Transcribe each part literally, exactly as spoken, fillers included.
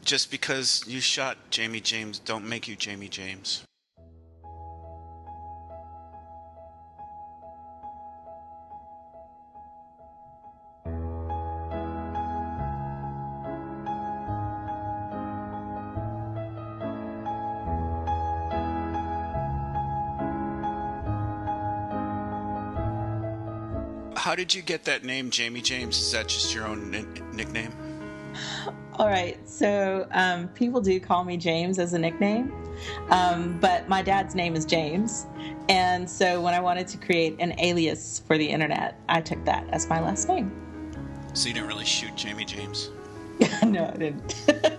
just because you shot Jamie James, don't make you Jamie James. How did you get that name, Jamie James? Is that just your own n- nickname? All right, so um, people do call me James as a nickname, um, but my dad's name is James, and so when I wanted to create an alias for the internet, I took that as my last name. So you didn't really shoot Jamie James? No, I didn't.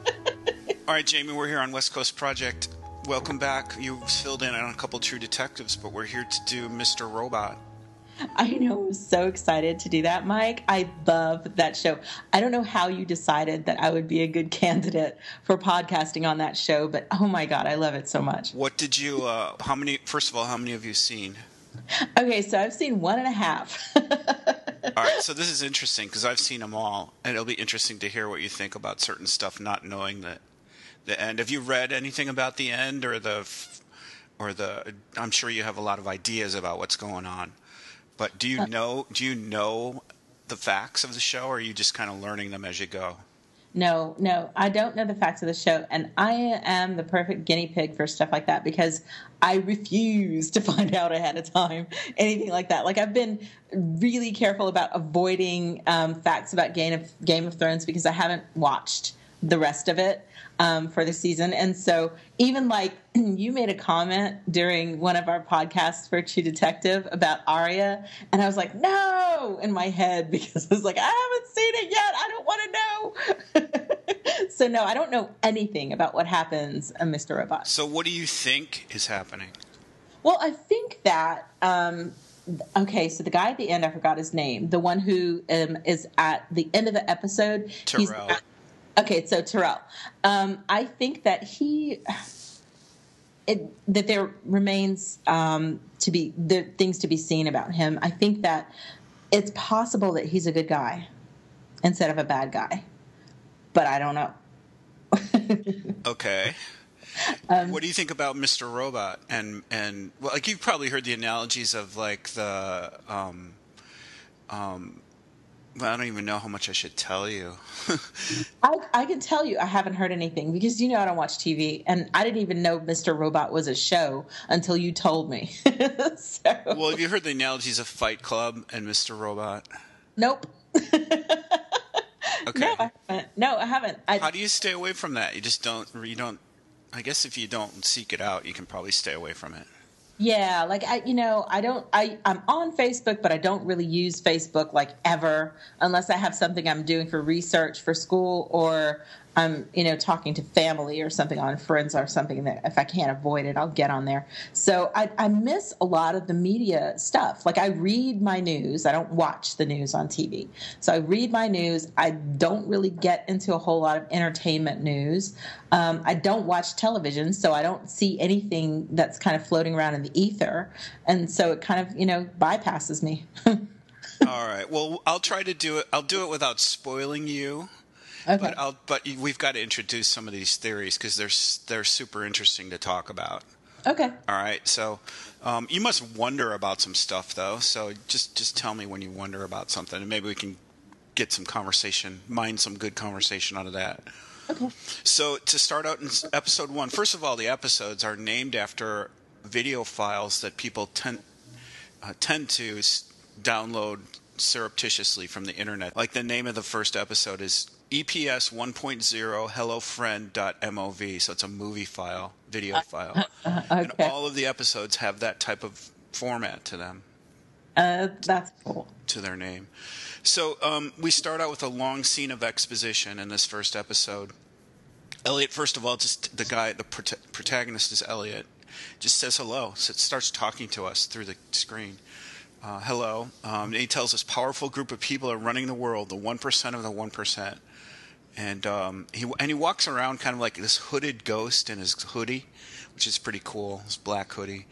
All right, Jamie, we're here on West Coast Project. Welcome back. You filled in on a couple True Detectives, but we're here to do Mister Robot. I know. I'm so excited to do that, Mike. I love that show. I don't know how you decided that I would be a good candidate for podcasting on that show, but oh my God, I love it so much. What did you, uh, how many, first of all, how many have you seen? Okay, so I've seen one and a half. All right, so this is interesting because I've seen them all, and it'll be interesting to hear what you think about certain stuff, not knowing the, the end. Have you read anything about the end or the, or the, I'm sure you have a lot of ideas about what's going on. But do you know do you know the facts of the show, or are you just kind of learning them as you go? No, no, I don't know the facts of the show, and I am the perfect guinea pig for stuff like that because I refuse to find out ahead of time anything like that. Like, I've been really careful about avoiding um, facts about Game of, Game of Thrones because I haven't watched the rest of it um, for the season. And so even like you made a comment during one of our podcasts for True Detective about Arya, and I was like, no, in my head because I was like, I haven't seen it yet. I don't want to know. So no, I don't know anything about what happens in Mister Robot. So what do you think is happening? Well, I think that, um, okay, so the guy at the end, I forgot his name, the one who um, is at the end of the episode. Tyrell. He's, okay, so Tyrell. Um, I think that he, it, that there remains um, to be, the things to be seen about him. I think that it's possible that he's a good guy instead of a bad guy, but I don't know. Okay. Um, what do you think about Mister Robot? And, and well, like you've probably heard the analogies of like the, um, um, well, I don't even know how much I should tell you. I, I can tell you I haven't heard anything because, you know, I don't watch T V, and I didn't even know Mister Robot was a show until you told me. So. Well, have you heard the analogies of Fight Club and Mister Robot? Nope. Okay. No, I haven't. No, I haven't. I, How do you stay away from that? You just don't, you don't, I guess if you don't seek it out, you can probably stay away from it. Yeah, like I, you know, I don't. I I'm on Facebook, but I don't really use Facebook like ever, unless I have something I'm doing for research for school, or I'm, you know, talking to family or something on Friends or something that if I can't avoid it, I'll get on there. So I, I miss a lot of the media stuff. Like I read my news. I don't watch the news on T V. So I read my news. I don't really get into a whole lot of entertainment news. Um, I don't watch television, so I don't see anything that's kind of floating around in the ether. And so it kind of, you know, bypasses me. All right. Well, I'll try to do it. I'll do it without spoiling you. Okay. But I'll, but we've got to introduce some of these theories because they're they're super interesting to talk about. Okay. All right. So um, you must wonder about some stuff though. So just just tell me when you wonder about something, and maybe we can get some conversation, mine some good conversation out of that. Okay. So to start out in episode one, first of all, the episodes are named after video files that people tend uh, tend to download surreptitiously from the internet. Like the name of the first episode is E P S one point oh hello friend dot mov, so it's a movie file, video file. Uh, okay. And all of the episodes have that type of format to them. Uh, that's cool. To their name. So um, we start out with a long scene of exposition in this first episode. Elliot, first of all, just the guy, the prot- protagonist is Elliot, just says hello. So it starts talking to us through the screen. Uh, hello. Um, and he tells us powerful group of people are running the world, the one percent of the one percent. And um, he and he walks around kind of like this hooded ghost in his hoodie, which is pretty cool, his black hoodie.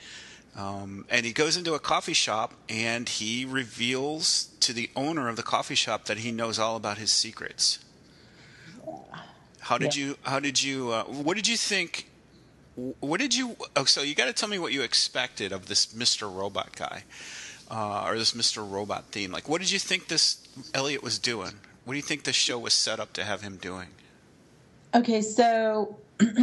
Um, and he goes into a coffee shop, and he reveals to the owner of the coffee shop that he knows all about his secrets. How did Yeah. you? How did you? Uh, what did you think? What did you? Oh, so you got to tell me what you expected of this Mister Robot guy, uh, or this Mister Robot theme. Like, what did you think this Elliot was doing? What do you think the show was set up to have him doing? Okay, so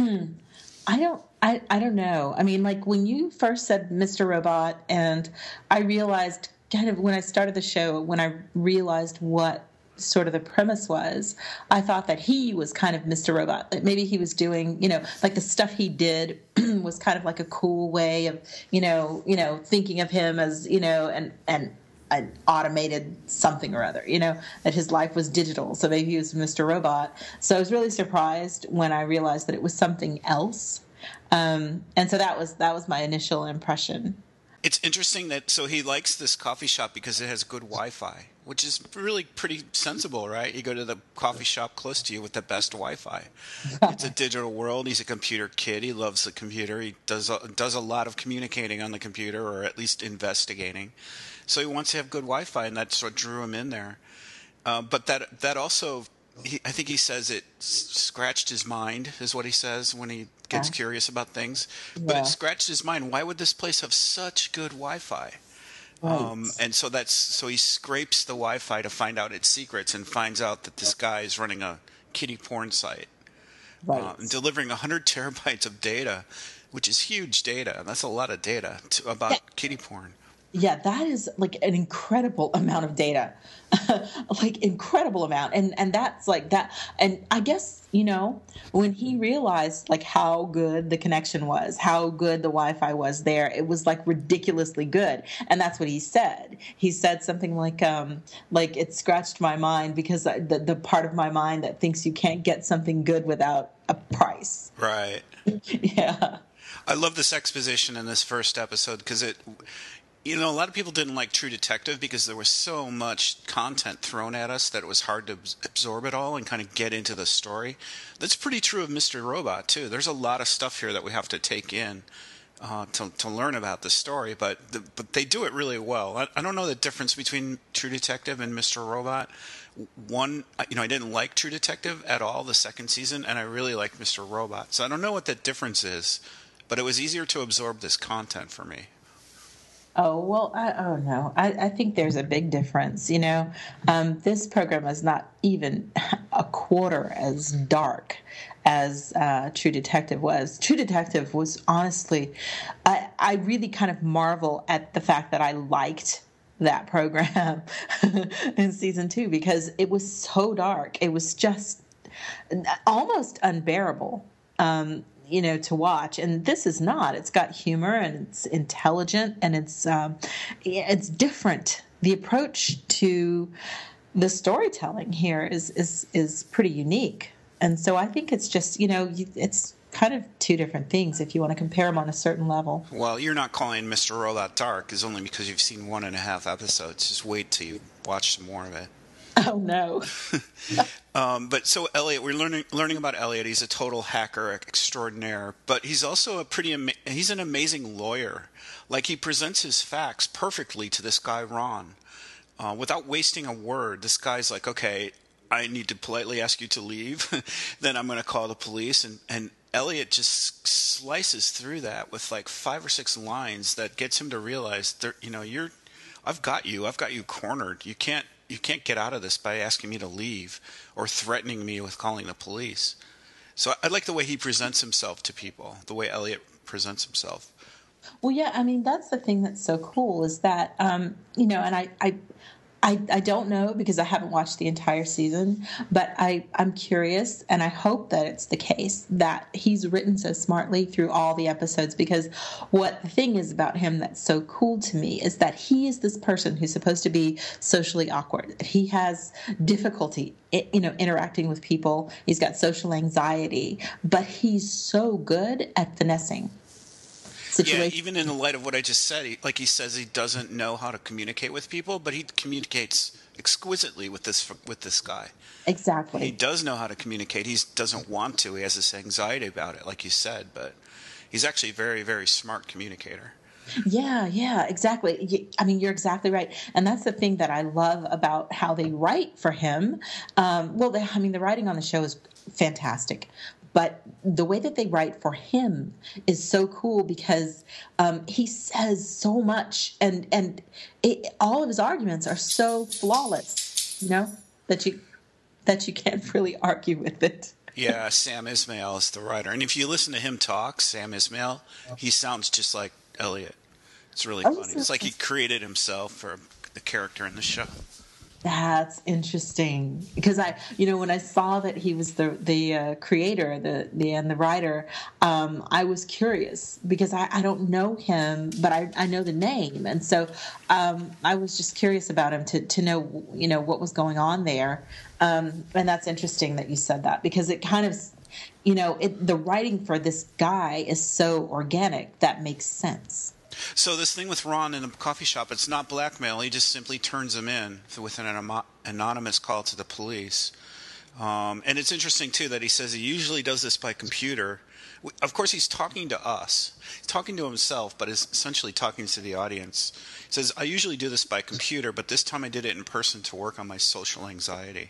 I don't I, I don't know. I mean, like when you first said Mister Robot, and I realized kind of when I started the show, when I realized what sort of the premise was, I thought that he was kind of Mister Robot. That maybe he was doing, you know, like the stuff he did was kind of like a cool way of, you know, you know, thinking of him as, you know, and and an automated something or other, you know, that his life was digital. So maybe he was Mister Robot. So I was really surprised when I realized that it was something else. Um, and so that was that was my initial impression. It's interesting that so he likes this coffee shop because it has good Wi-Fi, which is really pretty sensible, right? You go to the coffee shop close to you with the best Wi-Fi. It's a digital world. He's a computer kid. He loves the computer. He does a, does a lot of communicating on the computer, or at least investigating. So he wants to have good Wi-Fi, and that's what drew him in there. Uh, but that that also, he, I think he says it s- scratched his mind, is what he says when he gets Yeah. curious about things. But Yeah. it scratched his mind. Why would this place have such good Wi-Fi? Right. Um, and so that's so he scrapes the Wi-Fi to find out its secrets, and finds out that this guy is running a kiddie porn site, Right. uh, and delivering one hundred terabytes of data, which is huge data. That's a lot of data to, about Yeah. kiddie porn. Yeah, that is like an incredible amount of data, like incredible amount, and and that's like that. And I guess you know when he realized like how good the connection was, how good the Wi-Fi was there, it was like ridiculously good, and that's what he said. He said something like, um, like it scratched my mind because I, the the part of my mind that thinks you can't get something good without a price. Right. Yeah. I love this exposition in this first episode because it, you know, a lot of people didn't like True Detective because there was so much content thrown at us that it was hard to abs- absorb it all and kind of get into the story. That's pretty true of Mister Robot, too. There's a lot of stuff here that we have to take in uh, to, to learn about the story, but the, but they do it really well. I, I don't know the difference between True Detective and Mister Robot. One, you know, I didn't like True Detective at all the second season, and I really like Mister Robot. So I don't know what that difference is, but it was easier to absorb this content for me. Oh, well, I oh no. I, I think there's a big difference. You know, um, this program is not even a quarter as dark as uh, True Detective was. True Detective was honestly, I, I really kind of marvel at the fact that I liked that program in season two because it was so dark. It was just almost unbearable. Um, you know, to watch, and this is not. It's got humor and it's intelligent and it's um, it's different. The approach to the storytelling here is is is pretty unique, and so I think it's just you know it's kind of two different things if you want to compare them on a certain level. Well, you're not calling Mister Robot dark is only because you've seen one and a half episodes. Just wait till you watch some more of it. Oh no. Um, but so Elliot, we're learning learning about Elliot. He's a total hacker extraordinaire, but he's also a pretty ama- he's an amazing lawyer. Like he presents his facts perfectly to this guy Ron, uh, without wasting a word. This guy's like, okay, I need to politely ask you to leave, then I'm going to call the police, and and Elliot just slices through that with like five or six lines that gets him to realize that you know you're, I've got you, I've got you cornered. You can't. You can't get out of this by asking me to leave or threatening me with calling the police. So I like the way he presents himself to people, the way Elliot presents himself. Well, yeah, I mean that's the thing that's so cool is that um, you know, and I, I, I, I don't know because I haven't watched the entire season, but I, I'm curious, and I hope that it's the case that he's written so smartly through all the episodes. Because what the thing is about him that's so cool to me is that he is this person who's supposed to be socially awkward. He has difficulty, you know, interacting with people. He's got social anxiety, but he's so good at finessing. Yeah, even in the light of what I just said, he, like he says he doesn't know how to communicate with people, but he communicates exquisitely with this with this guy. Exactly. He does know how to communicate. He doesn't want to. He has this anxiety about it, like you said, but he's actually a very, very smart communicator. Yeah, yeah, exactly. Y- I mean, you're exactly right, and that's the thing that I love about how they write for him. Um, well, they, I mean, the writing on the show is fantastic, but the way that they write for him is so cool because um, he says so much, and and it, all of his arguments are so flawless, you know, that you that you can't really argue with it. Yeah, Sam Ismail is the writer. And if you listen to him talk, Sam Ismail, he sounds just like Elliot. It's really Oh, funny. It's like he created himself for the character in the show. that's interesting because I, you know, when I saw that he was the the uh, creator, the the and the writer, um, I was curious because I, I don't know him, but I, I know the name, and so um, I was just curious about him to to know, you know, what was going on there, um, and that's interesting that you said that because it kind of, you know, it, the writing for this guy is so organic that makes sense. So this thing with Ron in the coffee shop, it's not blackmail. He just simply turns him in with an anonymous anonymous call to the police. Um, and it's interesting, too, that he says he usually does this by computer. Of course, he's talking to us. He's talking to himself, but is essentially talking to the audience. He says, I usually do this by computer, but this time I did it in person to work on my social anxiety.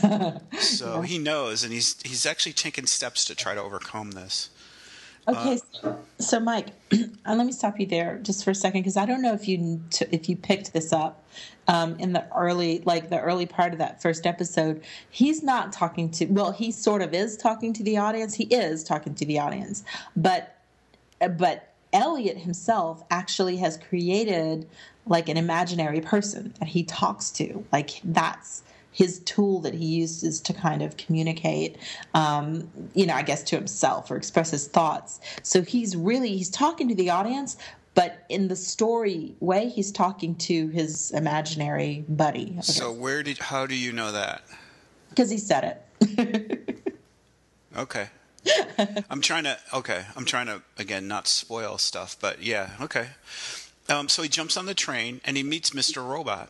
So Yeah. he knows, and he's he's actually taken steps to try to overcome this. Okay, so, so Mike, and let me stop you there just for a second because I don't know if you t- if you picked this up um, in the early like the early part of that first episode. He's not talking to well, he sort of is talking to the audience. He is talking to the audience, but but Elliot himself actually has created like an imaginary person that he talks to. Like that's his tool that he uses to kind of communicate, um, you know, I guess to himself or express his thoughts. So he's really, he's talking to the audience, but in the story way, he's talking to his imaginary buddy. So where did, how do you know that? Because he said it. Okay. I'm trying to, okay, I'm trying to, again, not spoil stuff, but yeah, okay. Um, so he jumps on the train and he meets Mister Robot.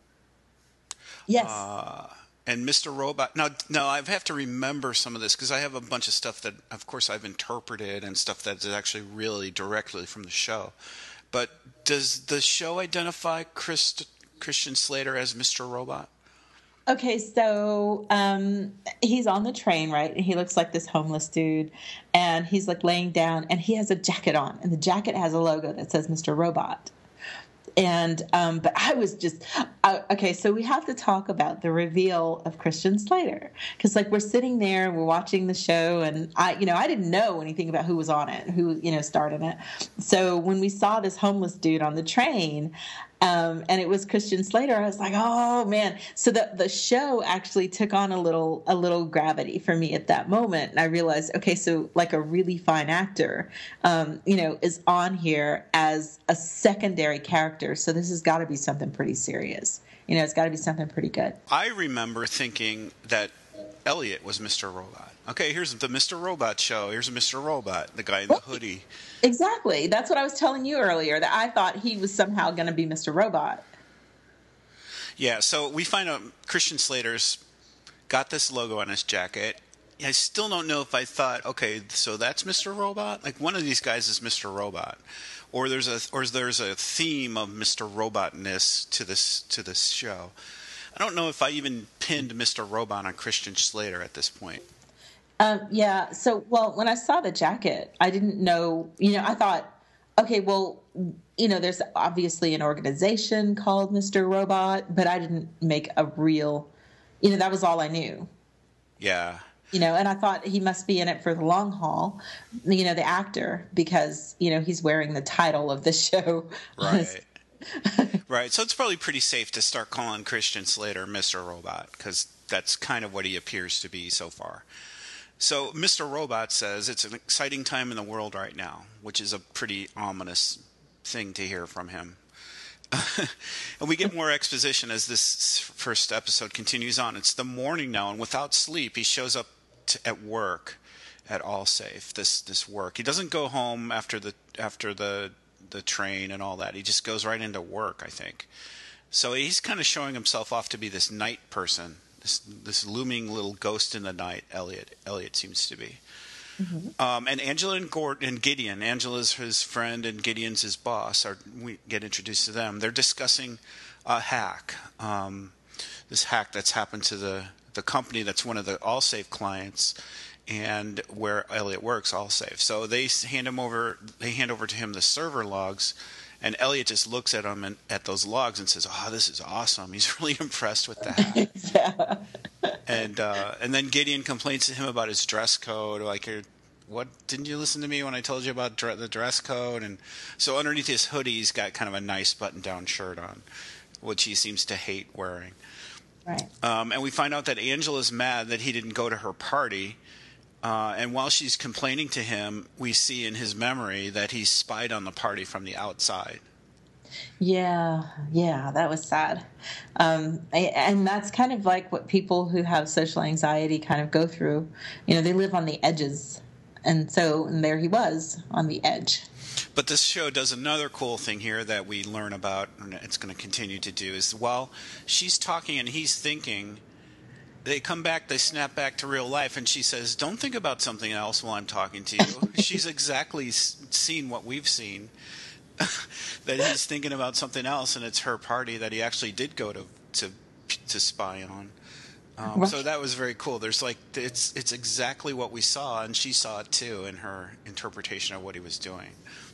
Yes. Uh, and Mister Robot, now, now I have to remember some of this because I have a bunch of stuff that, of course, I've interpreted and stuff that is actually really directly from the show. But does the show identify Chris, Christian Slater as Mister Robot? Okay, so um, he's on the train, right? And he looks like this homeless dude, and he's like laying down, and he has a jacket on, and the jacket has a logo that says Mister Robot. And um, but I was just uh, okay. So we have to talk about the reveal of Christian Slater because, like, we're sitting there, we're watching the show, and I, you know, I didn't know anything about who was on it, who you know starred in it. So when we saw this homeless dude on the train, um, and it was Christian Slater, I was like, oh man! So the the show actually took on a little a little gravity for me at that moment, and I realized, okay, so like a really fine actor, um, you know, is on here as a secondary character. So this has got to be something pretty serious. You know, it's got to be something pretty good. I remember thinking that Elliot was Mister Robot. Okay, here's the Mister Robot show. Here's Mister Robot, the guy in the hoodie. Exactly. That's what I was telling you earlier, that I thought he was somehow going to be Mister Robot. Yeah, so we find out Christian Slater's got this logo on his jacket. I still don't know if I thought, okay, so that's Mister Robot? Like one of these guys is Mister Robot. Or there's a or there's a theme of Mister Robotness to this to this show. I don't know if I even pinned Mister Robot on Christian Slater at this point. Um, yeah. So, well, when I saw the jacket, I didn't know, you know, I thought, okay, well, you know, there's obviously an organization called Mister Robot, but I didn't make a real, you know, that was all I knew. Yeah. You know, and I thought he must be in it for the long haul, you know, the actor, because, you know, he's wearing the title of the show. Right. Right. So it's probably pretty safe to start calling Christian Slater Mister Robot because that's kind of what he appears to be so far. So Mister Robot says it's an exciting time in the world right now, which is a pretty ominous thing to hear from him. And we get more exposition as this first episode continues on. It's the morning now, and without sleep, he shows up to, at work at Allsafe. This this work. He doesn't go home after the after the the train and all that. He just goes right into work, I think. So he's kind of showing himself off to be this night person, this this looming little ghost in the night. Elliot Elliot seems to be. Mm-hmm. Um, and Angela and Gordon and Gideon, Angela's his friend and Gideon's his boss. Are we get introduced to them? They're discussing a hack, um, this hack that's happened to the the company that's one of the Allsafe clients, and where Elliot works, Allsafe. So they hand him over. They hand over to him the server logs, and Elliot just looks at them and at those logs and says, "Oh, this is awesome." He's really impressed with the hack. Yeah. And uh, and then Gideon complains to him about his dress code, like, "What, didn't you listen to me when I told you about dre- the dress code?" And so underneath his hoodie, he's got kind of a nice button-down shirt on, which he seems to hate wearing. Right. Um, and we find out that Angela's mad that he didn't go to her party. Uh, and while she's complaining to him, we see in his memory that he spied on the party from the outside. Yeah, yeah, that was sad. Um, I- and that's kind of like what people who have social anxiety kind of go through. You know, they live on the edges. And so and there he was on the edge. But this show does another cool thing here that we learn about, and it's going to continue to do, is while she's talking and he's thinking, they come back, they snap back to real life, and she says, "Don't think about something else while I'm talking to you." She's exactly seen what we've seen, that he's thinking about something else, and it's her party that he actually did go to to, to spy on. Um, Right. So that was very cool. There's like it's it's exactly what we saw, and she saw it too in her interpretation of what he was doing.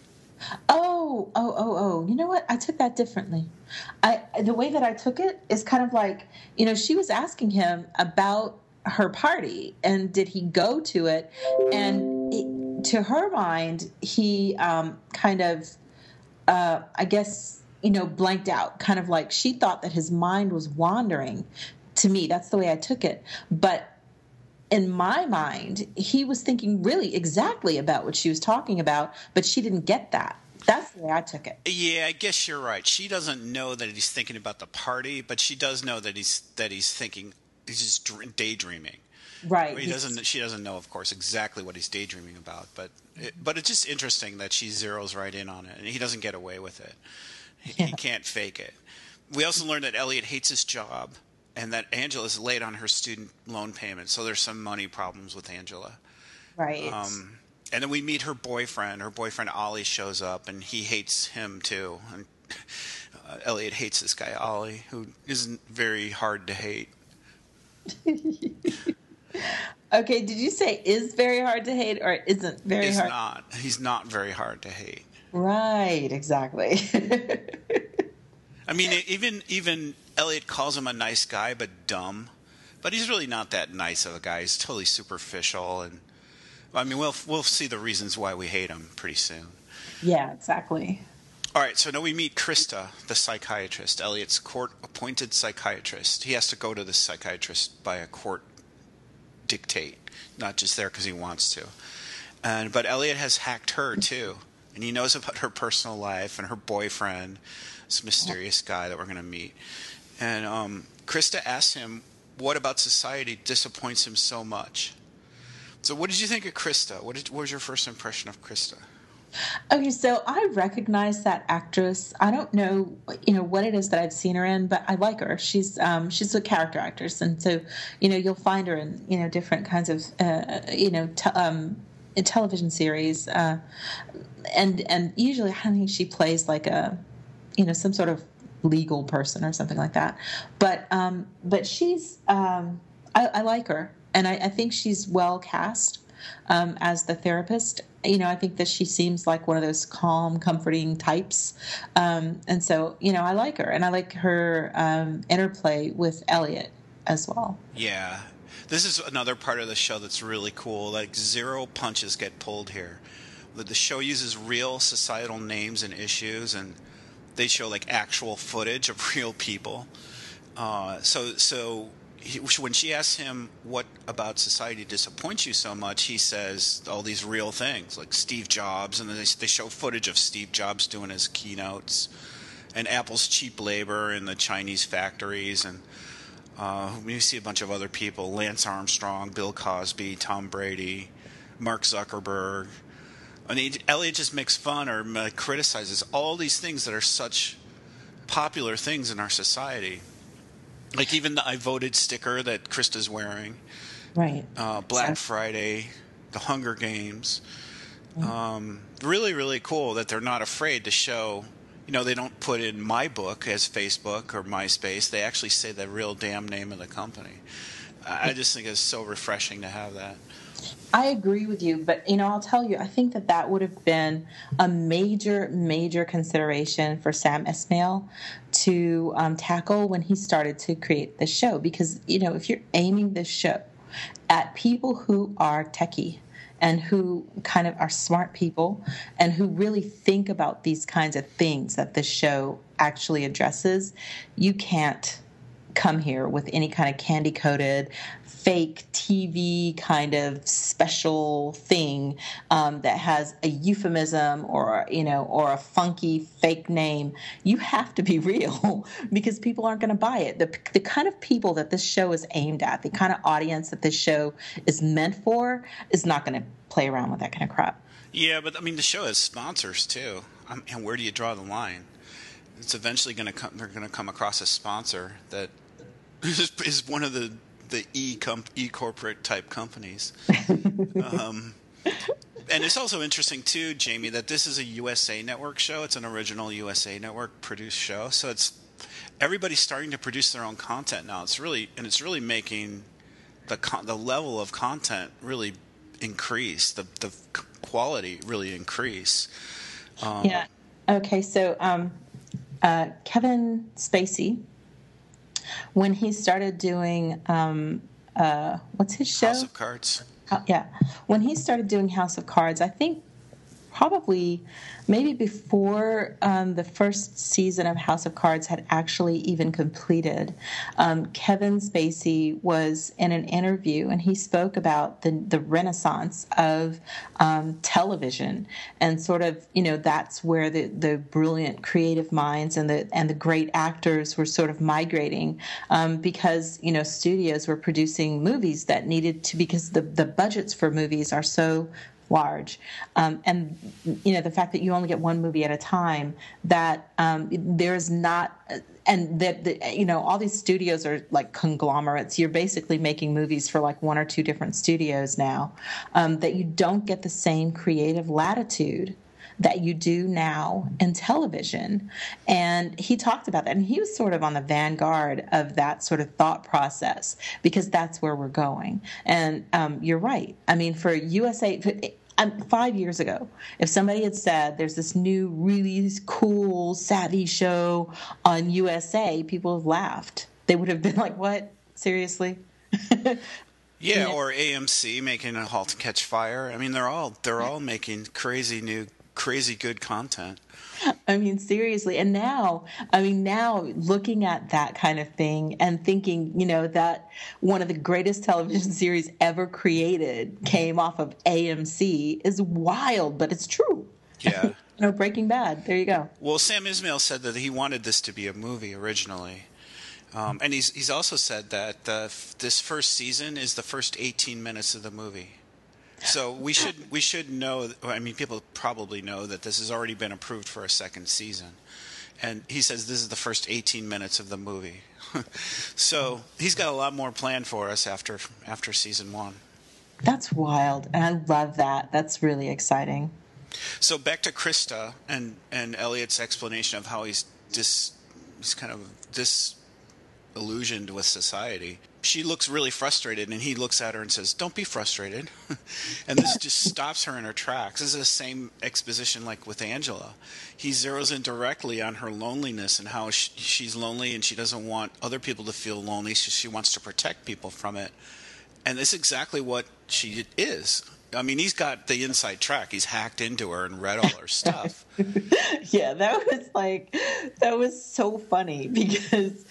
Oh, oh, oh, oh. You know what? I took that differently. I the way that I took it is kind of like, you know, she was asking him about her party and did he go to it? And it, to her mind, he um, kind of, uh, I guess, you know, blanked out. Kind of like she thought that his mind was wandering. To me, that's the way I took it. But in my mind, he was thinking really exactly about what she was talking about, but she didn't get that. That's the way I took it. Yeah, I guess you're right. She doesn't know that he's thinking about the party, but she does know that he's that he's thinking he's just dr- daydreaming. Right. He doesn't. She doesn't know, of course, exactly what he's daydreaming about. But it, but it's just interesting that she zeroes right in on it, and he doesn't get away with it. He, Yeah. he can't fake it. We also learned that Elliot hates his job, and that Angela's late on her student loan payment. So there's some money problems with Angela. Right. Um, and then we meet her boyfriend. Her boyfriend Ollie shows up, and he hates him too. And uh, Elliot hates this guy Ollie, who isn't very hard to hate. Okay, did you say is very hard to hate or isn't very He's hard? not. He's not very hard to hate. Right, exactly. I mean, even even Elliot calls him a nice guy, but dumb. But he's really not that nice of a guy. He's totally superficial, and I mean, we'll we'll see the reasons why we hate him pretty soon. Yeah, exactly. All right, so now we meet Krista, the psychiatrist, Elliot's court-appointed psychiatrist. He has to go to the psychiatrist by a court dictate, not just there because he wants to. And but Elliot has hacked her too, and he knows about her personal life and her boyfriend, this mysterious guy that we're going to meet. And um, Krista asks him, "What about society disappoints him so much?" So, what did you think of Krista? What, did, what was your first impression of Krista? Okay, so I recognize that actress. I don't know, you know, what it is that I've seen her in, but I like her. She's um, she's a character actress, and so you know you'll find her in you know different kinds of uh, you know te- um, in television series, uh, and and usually I think she plays like a you know some sort of legal person or something like that. But um, but she's um, I, I like her, and I, I think she's well cast um, as the therapist. You know, I think that she seems like one of those calm, comforting types. Um, and so, you know, I like her. And I like her um, interplay with Elliot as well. Yeah. This is another part of the show that's really cool. Like, zero punches get pulled here. The, the show uses real societal names and issues, and they show, like, actual footage of real people. Uh, so, so he, when she asks him, "What about society disappoints you so much?" he says all these real things, like Steve Jobs, and then they, they show footage of Steve Jobs doing his keynotes, and Apple's cheap labor in the Chinese factories, and uh, we see a bunch of other people: Lance Armstrong, Bill Cosby, Tom Brady, Mark Zuckerberg. I mean, Elliot just makes fun or uh, criticizes all these things that are such popular things in our society. Like even the "I voted" sticker that Krista's wearing, Right. uh, Black So- Friday, The Hunger Games. Um, really, really cool that they're not afraid to show. You know, they don't put in my book as Facebook or MySpace. They actually say the real damn name of the company. I just think it's so refreshing to have that. I agree with you, but, you know, I'll tell you, I think that that would have been a major, major consideration for Sam Esmail to um, tackle when he started to create the show. Because, you know, if you're aiming this show at people who are techie, and who kind of are smart people and who really think about these kinds of things that the show actually addresses, you can't come here with any kind of candy-coated, fake T V kind of special thing um, that has a euphemism or, you know, or a funky fake name. You have to be real because people aren't going to buy it. The, the kind of people that this show is aimed at, the kind of audience that this show is meant for, is not going to play around with that kind of crap. Yeah, but I mean, the show has sponsors too. Um, and where do you draw the line? It's eventually going to come. They're going to come across a sponsor that is, is one of the the e comp, e corporate type companies. um, and it's also interesting too, Jamie, that this is a U S A Network show. It's an original U S A Network produced show, so it's everybody's starting to produce their own content now. It's really and it's really making the con- the level of content really increase, the the quality really increase. Um, yeah. Okay. So um, uh, Kevin Spacey, when he started doing um, uh, what's his show? House of Cards. Uh, yeah, when he started doing House of Cards, I think probably maybe before um, the first season of House of Cards had actually even completed, um, Kevin Spacey was in an interview and he spoke about the, the renaissance of um, television and sort of, you know, that's where the, the brilliant creative minds and the and the great actors were sort of migrating um, because, you know, studios were producing movies that needed to, because the, the budgets for movies are so large. Um, and, you know, the fact that you only get one movie at a time, that um, there's not, and that, the, you know, all these studios are like conglomerates. You're basically making movies for like one or two different studios now, um, that you don't get the same creative latitude that you do now in television. And he talked about that. And he was sort of on the vanguard of that sort of thought process because that's where we're going. And um, you're right. I mean, for U S A... For, Five years ago, if somebody had said there's this new really cool, savvy show on U S A, people have laughed. They would have been like, what? Seriously? Yeah, yeah, or A M C making A Halt to Catch Fire. I mean, they're all they're all making crazy new, crazy good content. I mean, seriously. And now, I mean, now looking at that kind of thing and thinking, you know, that one of the greatest television series ever created came off of A M C is wild, but it's true. Yeah. You know, Breaking Bad. There you go. Well, Sam Esmail said that he wanted this to be a movie originally. Um, and he's he's also said that uh, f- this first season is the first eighteen minutes of the movie. So we should we should know. I mean, people probably know that this has already been approved for a second season, and he says this is the first eighteen minutes of the movie. So he's got a lot more planned for us after after season one. That's wild, and I love that. That's really exciting. So back to Krista and and Elliot's explanation of how he's dis he's kind of disillusioned with society. She looks really frustrated, and he looks at her and says, "Don't be frustrated." And this just stops her in her tracks. This is the same exposition like with Angela. He zeroes in directly on her loneliness and how she, she's lonely and she doesn't want other people to feel lonely, so she wants to protect people from it. And that's exactly what she is. I mean, he's got the inside track. He's hacked into her and read all her stuff. Yeah, that was like, that was so funny because...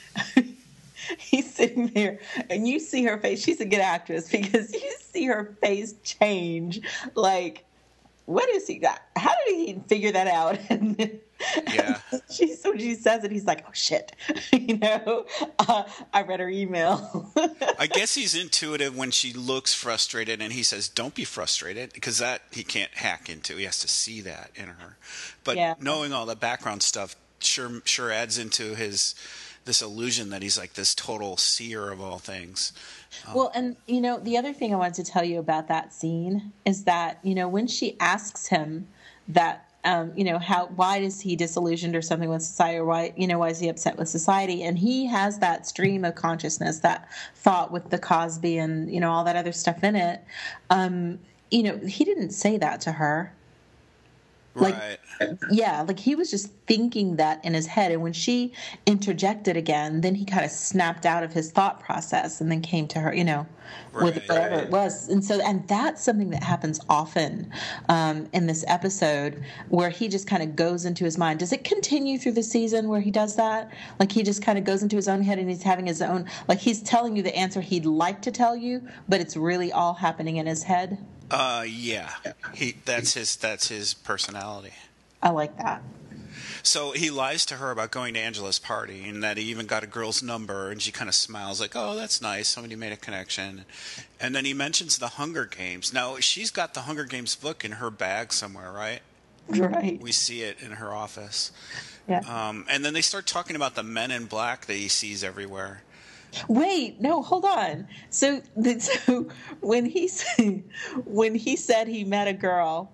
He's sitting there, and you see her face. She's a good actress because you see her face change. Like, what is he got? How did he figure that out? And then, yeah, she so when she says it, he's like, "Oh shit!" You know, uh, I read her email. I guess he's intuitive when she looks frustrated, and he says, "Don't be frustrated," because that he can't hack into. He has to see that in her. But yeah. knowing all the background stuff sure sure adds into his. this illusion that he's like this total seer of all things. Um, Well, and you know, the other thing I wanted to tell you about that scene is that, you know, when she asks him that, um, you know, how, why is he disillusioned or something with society, or why, you know, why is he upset with society? And he has that stream of consciousness, that thought with the Cosby and, you know, all that other stuff in it. Um, you know, he didn't say that to her. Like, right. yeah, like he was just thinking that in his head. And when she interjected again, then he kind of snapped out of his thought process and then came to her, you know, with Right. whatever it was. And so, and that's something that happens often um, in this episode where he just kind of goes into his mind. Does it continue through the season where he does that? Like he just kind of goes into his own head and he's having his own, like he's telling you the answer he'd like to tell you, but it's really all happening in his head. Uh, yeah. He that's his that's his personality. I like that. So he lies to her about going to Angela's party and that he even got a girl's number, and she kind of smiles like, "Oh, that's nice. Somebody made a connection." And then he mentions the Hunger Games. Now, she's got the Hunger Games book in her bag somewhere, right? Right. We see it in her office. Yeah. Um, and then they start talking about the men in black that he sees everywhere. Wait, no, hold on. So, the, so when he said, when he said he met a girl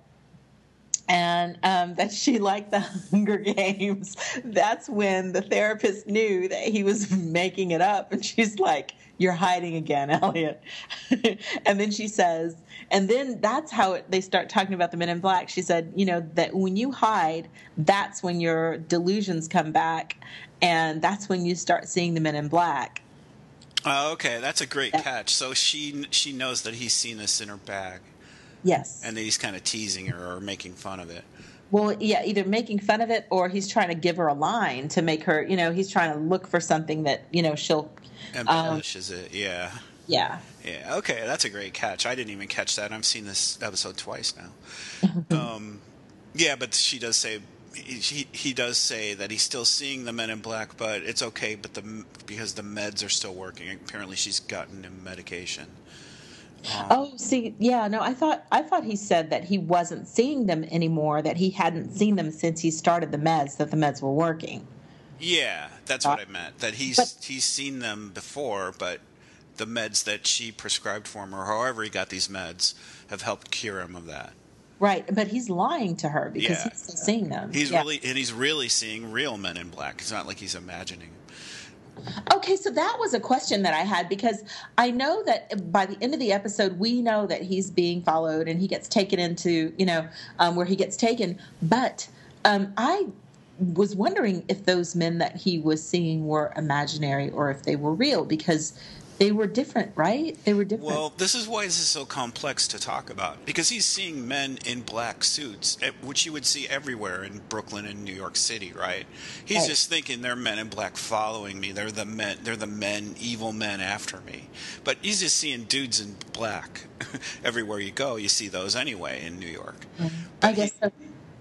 and um, that she liked the Hunger Games, that's when the therapist knew that he was making it up, and she's like, "You're hiding again, Elliot." And then she says, and then that's how it, they start talking about the Men in Black. She said, you know, that when you hide, that's when your delusions come back, and that's when you start seeing the Men in Black. Oh, okay, that's a great catch. So she she knows that he's seen this in her bag, Yes. and that he's kind of teasing her or making fun of it. Well, yeah, either making fun of it or he's trying to give her a line to make her, you know, he's trying to look for something that, you know, she'll. Embellishes um, it, yeah. Yeah. Yeah, okay, that's a great catch. I didn't even catch that. I've seen this episode twice now. um, yeah, but she does say, he, he does say that he's still seeing the Men in Black, but it's okay, but the because the meds are still working. Apparently she's gotten him medication. Um, oh, see, yeah, no, I thought I thought he said that he wasn't seeing them anymore, that he hadn't seen them since he started the meds, that the meds were working. Yeah, that's what I meant. That he's but, he's seen them before, but the meds that she prescribed for him, or however he got these meds, have helped cure him of that. Right, but he's lying to her because Yeah. he's still seeing them. He's yeah. really and he's really seeing real Men in Black. It's not like he's imagining. Okay, so that was a question that I had, because I know that by the end of the episode, we know that he's being followed and he gets taken into, you know, um, where he gets taken. But um, I was wondering if those men that he was seeing were imaginary or if they were real, because they were different, right? They were different. Well, this is why this is so complex to talk about, because he's seeing men in black suits, which you would see everywhere in Brooklyn and New York City, right? He's Right. just thinking they're men in black following me. They're the men. They're the men, evil men after me. But he's just seeing dudes in black everywhere you go. You see those anyway in New York. I But guess he- so.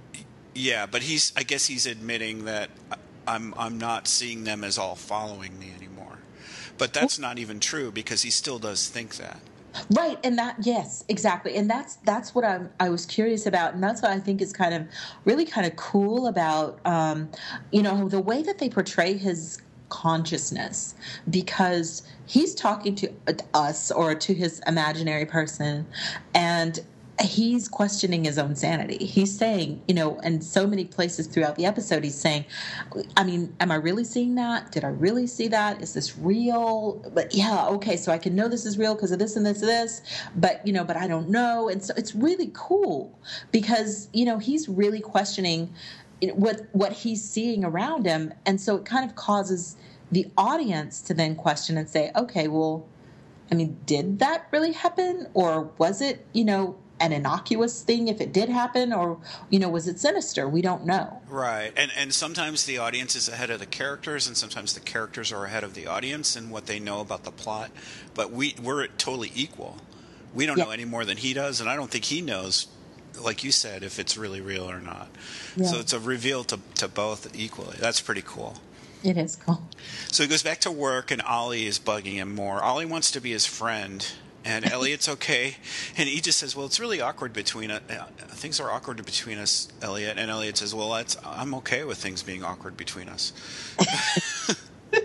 Yeah, but he's. I guess he's admitting that I'm. I'm not seeing them as all following me anymore. But that's not even true, because he still does think that. Right, and that yes, exactly, and that's that's what I'm I was curious about, and that's what I think is kind of really kind of cool about um, you know, the way that they portray his consciousness, because he's talking to us or to his imaginary person, and he's questioning his own sanity. He's saying, you know, in so many places throughout the episode, he's saying, I mean, am I really seeing that? Did I really see that? Is this real? But yeah, okay, so I can know this is real because of this and this and this, but, you know, but I don't know. And so it's really cool because, you know, he's really questioning what what he's seeing around him. And so it kind of causes the audience to then question and say, okay, well, I mean, did that really happen? Or was it, you know, an innocuous thing if it did happen, or, you know, was it sinister? We don't know. Right. And and sometimes the audience is ahead of the characters, and sometimes the characters are ahead of the audience and what they know about the plot. But we, we're totally equal. We don't Yeah. know any more than he does, and I don't think he knows, like you said, if it's really real or not. Yeah. So it's a reveal to, to both equally. That's pretty cool. It is cool. So he goes back to work, and Ollie is bugging him more. Ollie wants to be his friend, and Elliot's okay. And he just says, well, it's really awkward between us. Uh, things are awkward between us, Elliot. And Elliot says, well, that's, I'm okay with things being awkward between us. He just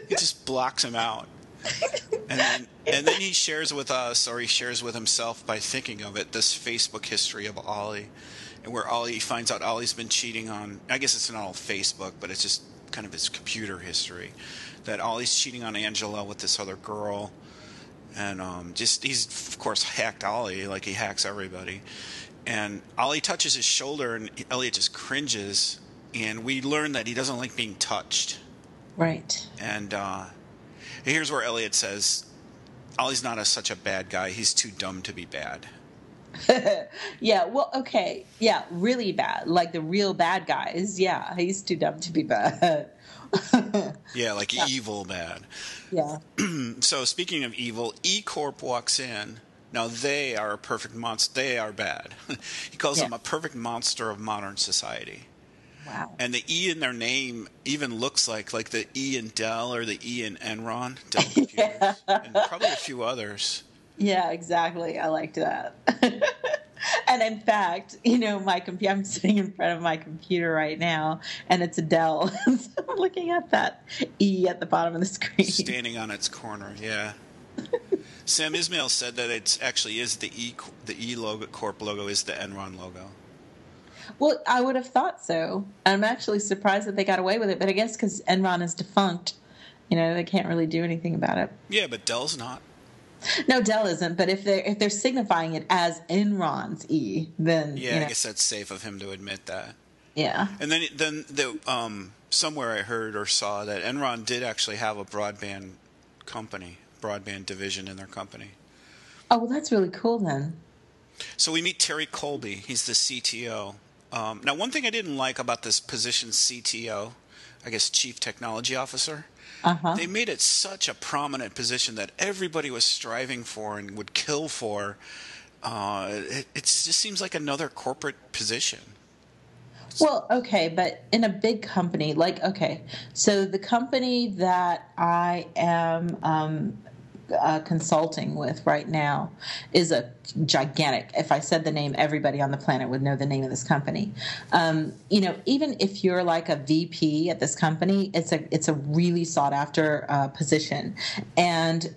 blocks him out. And then, and then he shares with us, or he shares with himself by thinking of it, this Facebook history of Ollie, and where Ollie finds out Ollie's been cheating on, I guess it's not all Facebook, but it's just kind of his computer history, that Ollie's cheating on Angela with this other girl, and um, just he's, of course, hacked Ollie like he hacks everybody. And Ollie touches his shoulder, and Elliot just cringes, and we learn that he doesn't like being touched. Right. And uh, here's where Elliot says, Ollie's not a, such a bad guy. He's too dumb to be bad. Yeah, well, okay. Yeah, really bad. Like the real bad guys. Yeah, he's too dumb to be bad. Yeah, like yeah. evil bad. Yeah. So speaking of evil, E-Corp walks in. Now they are a perfect monster. They are bad. He calls yeah. them a perfect monster of modern society. Wow. And the E in their name even looks like like the E in Dell or the E in Enron, Dell Computers, yeah. And probably a few others. Yeah, exactly. I liked that. And in fact, you know, my computer, I'm sitting in front of my computer right now, and it's a Dell. So I'm looking at that E at the bottom of the screen. Standing on its corner, yeah. Sam Ismail said that it actually is the E, the E logo, Corp logo is the Enron logo. Well, I would have thought so. I'm actually surprised that they got away with it, but I guess because Enron is defunct, you know, they can't really do anything about it. Yeah, but Dell's not. No, Dell isn't. But if they're if they're signifying it as Enron's E, then yeah, you know. I guess that's safe of him to admit that. Yeah. And then then the um somewhere I heard or saw that Enron did actually have a broadband company, broadband division in their company. Oh, well, that's really cool then. So we meet Terry Colby. He's the C T O. Um, now, one thing I didn't like about this position, C T O, I guess Chief Technology Officer, uh-huh. they made it such a prominent position that everybody was striving for and would kill for. Uh, it, it just seems like another corporate position. Well, okay, but in a big company, like, okay, so the company that I am um, uh, consulting with right now is a gigantic, if I said the name, everybody on the planet would know the name of this company. Um, you know, even if you're like a V P at this company, it's a it's a really sought after uh, position. And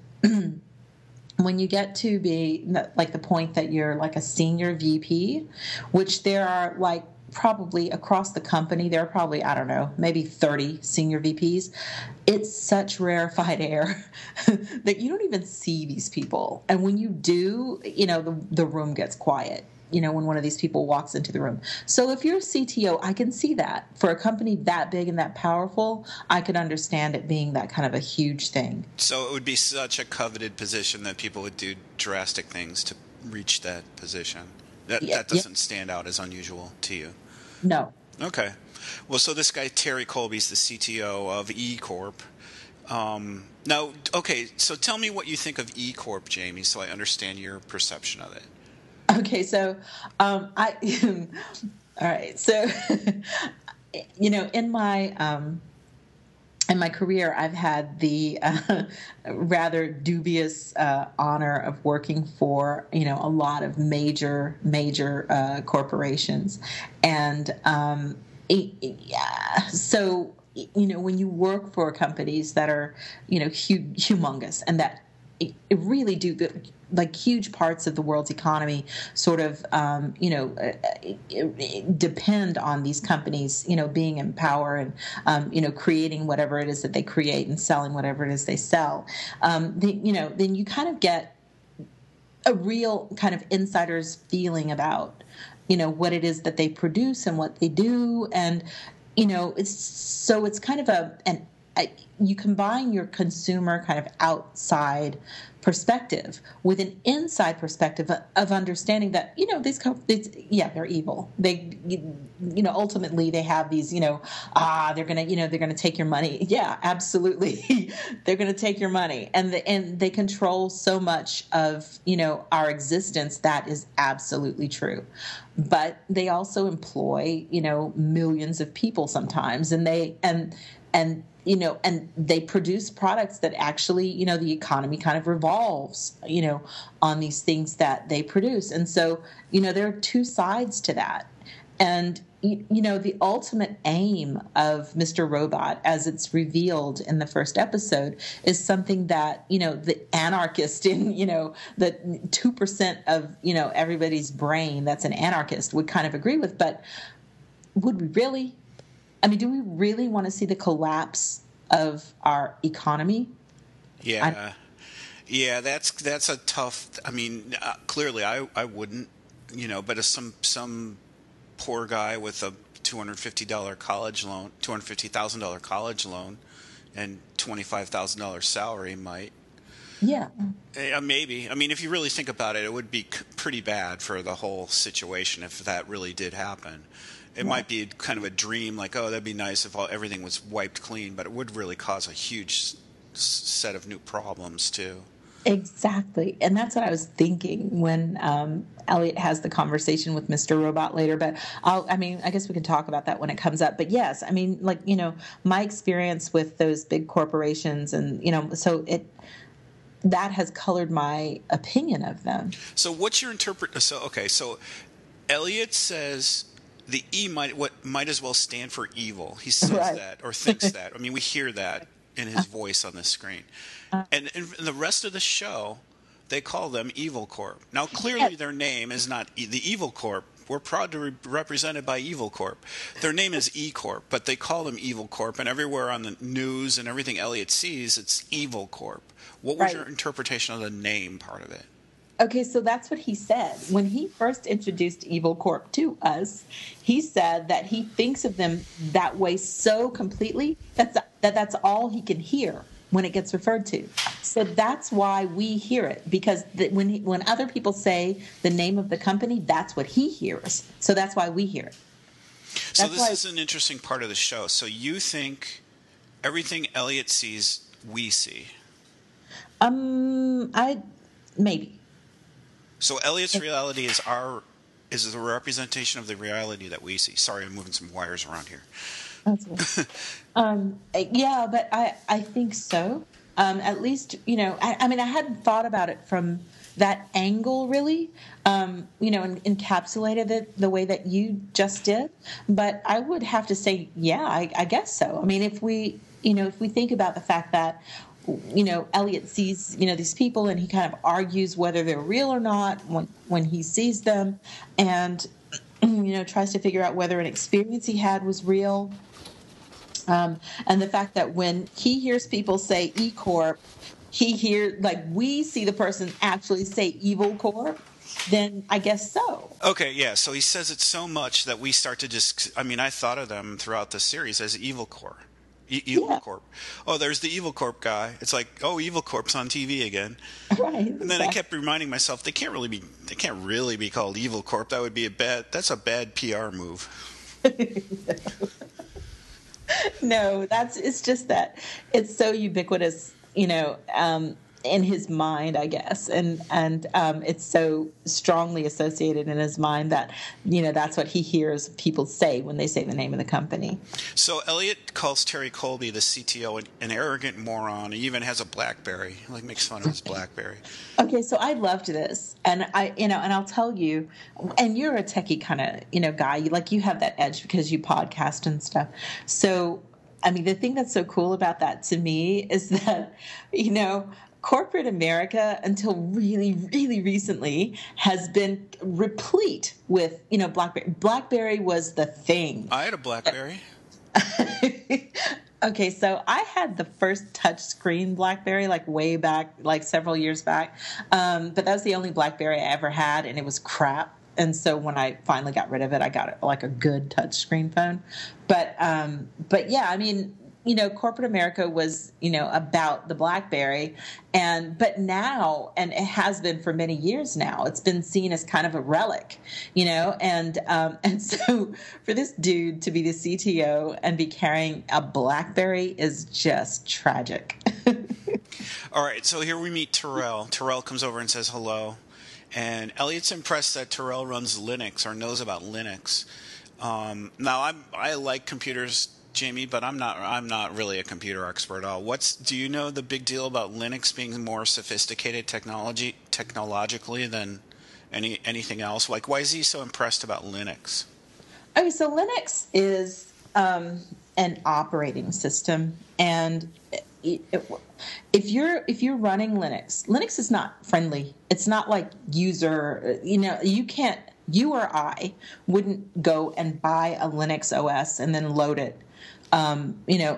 when you get to be like the point that you're like a senior V P, which there are like probably across the company, there are probably, I don't know, maybe thirty senior V Ps. It's such rarefied air that you don't even see these people. And when you do, you know, the, the room gets quiet, you know, when one of these people walks into the room. So if you're a C T O, I can see that. For a company that big and that powerful, I could understand it being that kind of a huge thing. So it would be such a coveted position that people would do drastic things to reach that position. That, yeah, that doesn't yeah. stand out as unusual to you. No. Okay. Well, so this guy, Terry Colby's the C T O of E-Corp. Um, now, okay, so tell me what you think of E-Corp, Jamie, so I understand your perception of it. Okay, so um, I – all right. So, you know, in my um, in my career, I've had the uh, rather dubious uh, honor of working for, you know, a lot of major, major uh, corporations. And um, it, it, yeah, so, you know, when you work for companies that are, you know, hu- humongous and that it, it really do the, like huge parts of the world's economy sort of, um, you know, it, it depend on these companies, you know, being in power and, um, you know, creating whatever it is that they create and selling whatever it is they sell. Um, the, you know, then you kind of get a real kind of insider's feeling about, you know, what it is that they produce and what they do. And, you know, it's so it's kind of a an I, you combine your consumer kind of outside perspective with an inside perspective of, of understanding that, you know, these companies, yeah, they're evil. They, you, you know, ultimately they have these, you know, ah, they're going to, you know, they're going to take your money. Yeah, absolutely. They're going to take your money. And the, and they control so much of, you know, our existence. That is absolutely true. But they also employ, you know, millions of people sometimes. And they, and, and, you know, and they produce products that actually, you know, the economy kind of revolves, you know, on these things that they produce. And so, you know, there are two sides to that. And, you, you know, the ultimate aim of Mister Robot, as it's revealed in the first episode, is something that, you know, the anarchist in, you know, the two percent of, you know, everybody's brain that's an anarchist would kind of agree with. But would we really? I mean, do we really want to see the collapse of our economy? Yeah. I'm, yeah, that's that's a tough, I mean, uh, clearly I, I wouldn't, you know, but as some some poor guy with a two hundred fifty dollars college loan, two hundred fifty thousand dollars college loan and twenty-five thousand dollars salary might. Yeah. Uh, maybe. I mean, if you really think about it, it would be c- pretty bad for the whole situation if that really did happen. It yeah. might be kind of a dream, like, oh, that'd be nice if all, everything was wiped clean, but it would really cause a huge s- set of new problems, too. Exactly. And that's what I was thinking when um, Elliot has the conversation with Mister Robot later. But I'll, I mean, I guess we can talk about that when it comes up. But yes, I mean, like, you know, my experience with those big corporations and, you know, so it, that has colored my opinion of them. So what's your interpret? So, okay. So Elliot says the E might, what might as well stand for evil. He says right. that or thinks that. I mean, we hear that in his voice on the screen. And in the rest of the show, they call them Evil Corp. Now, clearly their name is not e- the Evil Corp. We're proud to be represented by Evil Corp. Their name is E Corp, but they call them Evil Corp. And everywhere on the news and everything Elliot sees, it's Evil Corp. What was right. your interpretation of the name part of it? Okay, so that's what he said. When he first introduced Evil Corp to us, he said that he thinks of them that way so completely that's, that that's all he can hear when it gets referred to. So that's why we hear it, because the, when he, when other people say the name of the company, that's what he hears. So that's why we hear it. That's so this why, is an interesting part of the show. So you think everything Elliot sees, we see? Um, I maybe. So Elliot's reality is our is the representation of the reality that we see. Sorry, I'm moving some wires around here. That's good. um, yeah, but I, I think so. Um, at least, you know, I, I mean, I hadn't thought about it from that angle, really, um, you know, and encapsulated it the way that you just did. But I would have to say, yeah, I, I guess so. I mean, if we, you know, if we think about the fact that, you know, Elliot sees, you know, these people and he kind of argues whether they're real or not when, when he sees them and, you know, tries to figure out whether an experience he had was real. Um, and the fact that when he hears people say E Corp, he hears, like, we see the person actually say Evil Corp, then I guess so. Okay, yeah. So he says it so much that we start to just, I mean, I thought of them throughout the series as Evil Corp. E- Evil yeah. Corp. Oh, there's the Evil Corp guy. It's like, oh, Evil Corp's on T V again. Right. And then exactly. I kept reminding myself, they can't really be, they can't really be called Evil Corp. That would be a bad, that's a bad P R move. No, that's it's just that it's so ubiquitous, you know, um, in his mind, I guess, and and um, it's so strongly associated in his mind that, you know, that's what he hears people say when they say the name of the company. So Elliot calls Terry Colby, the C T O, an, an arrogant moron. He even has a BlackBerry, like makes fun of his BlackBerry. Okay, so I loved this, and I, you know, and I'll tell you, and you're a techie kind of, you know, guy. You like you have that edge because you podcast and stuff. So, I mean, the thing that's so cool about that to me is that, you know, corporate America, until really, really recently, has been replete with, you know, BlackBerry. BlackBerry was the thing. I had a BlackBerry. Okay, so I had the first touchscreen BlackBerry, like way back, like several years back. Um, but that was the only BlackBerry I ever had, and it was crap. And so when I finally got rid of it, I got it like a good touchscreen phone. But um, but yeah, I mean, you know, corporate America was, you know, about the BlackBerry, and but now, and it has been for many years now, it's been seen as kind of a relic, you know, and um, and so for this dude to be the C T O and be carrying a BlackBerry is just tragic. All right, so here we meet Terrell. Terrell comes over and says hello, and Elliot's impressed that Terrell runs Linux or knows about Linux. Um, now, I'm I like computers, Jamie, but I'm not. I'm not really a computer expert at all. What's do you know the big deal about Linux being more sophisticated technology technologically than any anything else? Like, why is he so impressed about Linux? Okay, so Linux is um, an operating system, and it, it, if you're if you're running Linux, Linux is not friendly. It's not like user. You know, you can't. You or I wouldn't go and buy a Linux O S and then load it, um, you know,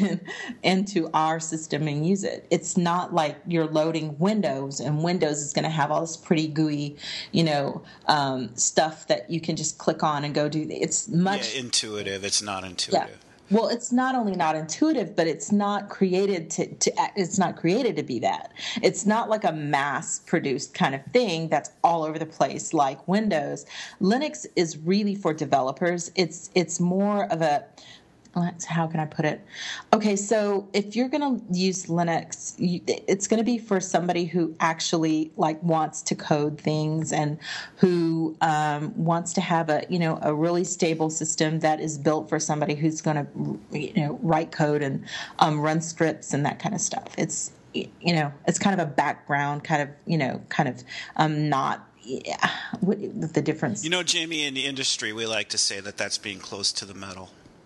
into our system and use it. It's not like you're loading Windows, and Windows is going to have all this pretty gooey, you know, um, stuff that you can just click on and go do. It's much yeah, intuitive. It's not intuitive. Yeah. Well, it's not only not intuitive, but it's not created to, to it's not created to be that. It's not like a mass-produced kind of thing that's all over the place like Windows. Linux is really for developers. It's it's more of a how can I put it? Okay, so if you're going to use Linux, you, it's going to be for somebody who actually like wants to code things and who um, wants to have a you know a really stable system that is built for somebody who's going to you know write code and um, run scripts and that kind of stuff. It's you know it's kind of a background kind of you know kind of um, not. Yeah, what the difference? You know, Jamie, in the industry, we like to say that that's being close to the metal.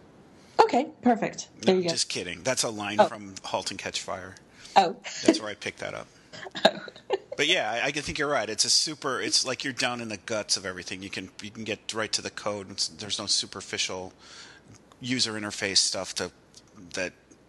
Okay, perfect. There no, you go. Just kidding. That's a line oh. from *Halt and Catch Fire*. Oh. That's where I picked that up. Oh. But yeah, I, I think you're right. It's a super. It's like you're down in the guts of everything. You can you can get right to the code. It's, there's no superficial user interface stuff to that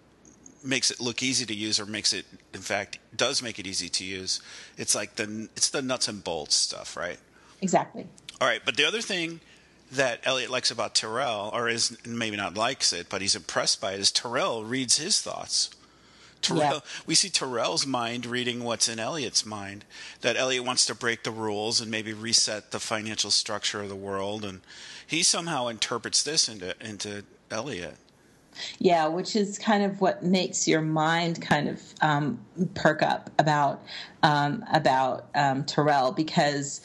makes it look easy to use or makes it, in fact, does make it easy to use. It's like the it's the nuts and bolts stuff, right? Exactly. All right, but the other thing that Elliot likes about Tyrell, or is maybe not likes it, but he's impressed by it, is Tyrell reads his thoughts. Tyrell, yeah. We see Tyrell's mind reading what's in Elliot's mind, that Elliot wants to break the rules and maybe reset the financial structure of the world, and he somehow interprets this into into Elliot. Yeah, which is kind of what makes your mind kind of um, perk up about um, about um, Tyrell, because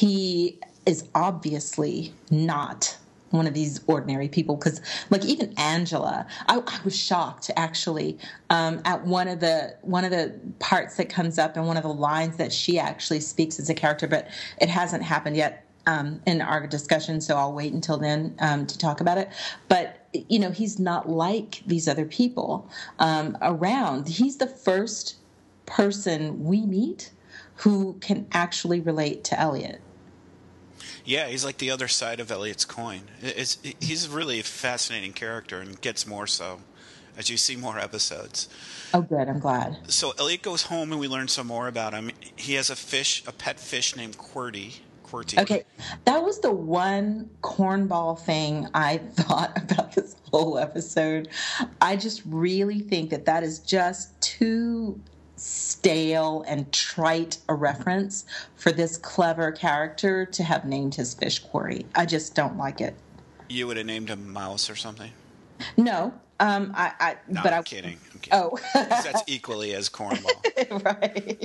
he is obviously not one of these ordinary people. Because, like, even Angela, I, I was shocked actually um, at one of the one of the parts that comes up and one of the lines that she actually speaks as a character, but it hasn't happened yet um, in our discussion, so I'll wait until then um, to talk about it. But you know, he's not like these other people um, around. He's the first person we meet who can actually relate to Elliot. Yeah, he's like the other side of Elliot's coin. It's, he's really a fascinating character and gets more so as you see more episodes. Oh, good. I'm glad. So Elliot goes home and we learn some more about him. He has a fish, a pet fish named QWERTY. QWERTY. Okay, that was the one cornball thing I thought about this whole episode. I just really think that that is just too stale and trite a reference for this clever character to have named his fish QWERTY. I just don't like it. You would have named him Mouse or something? No. Um, I, I, no, but I'm I, kidding. I'm kidding. Oh, that's equally as cornball, right?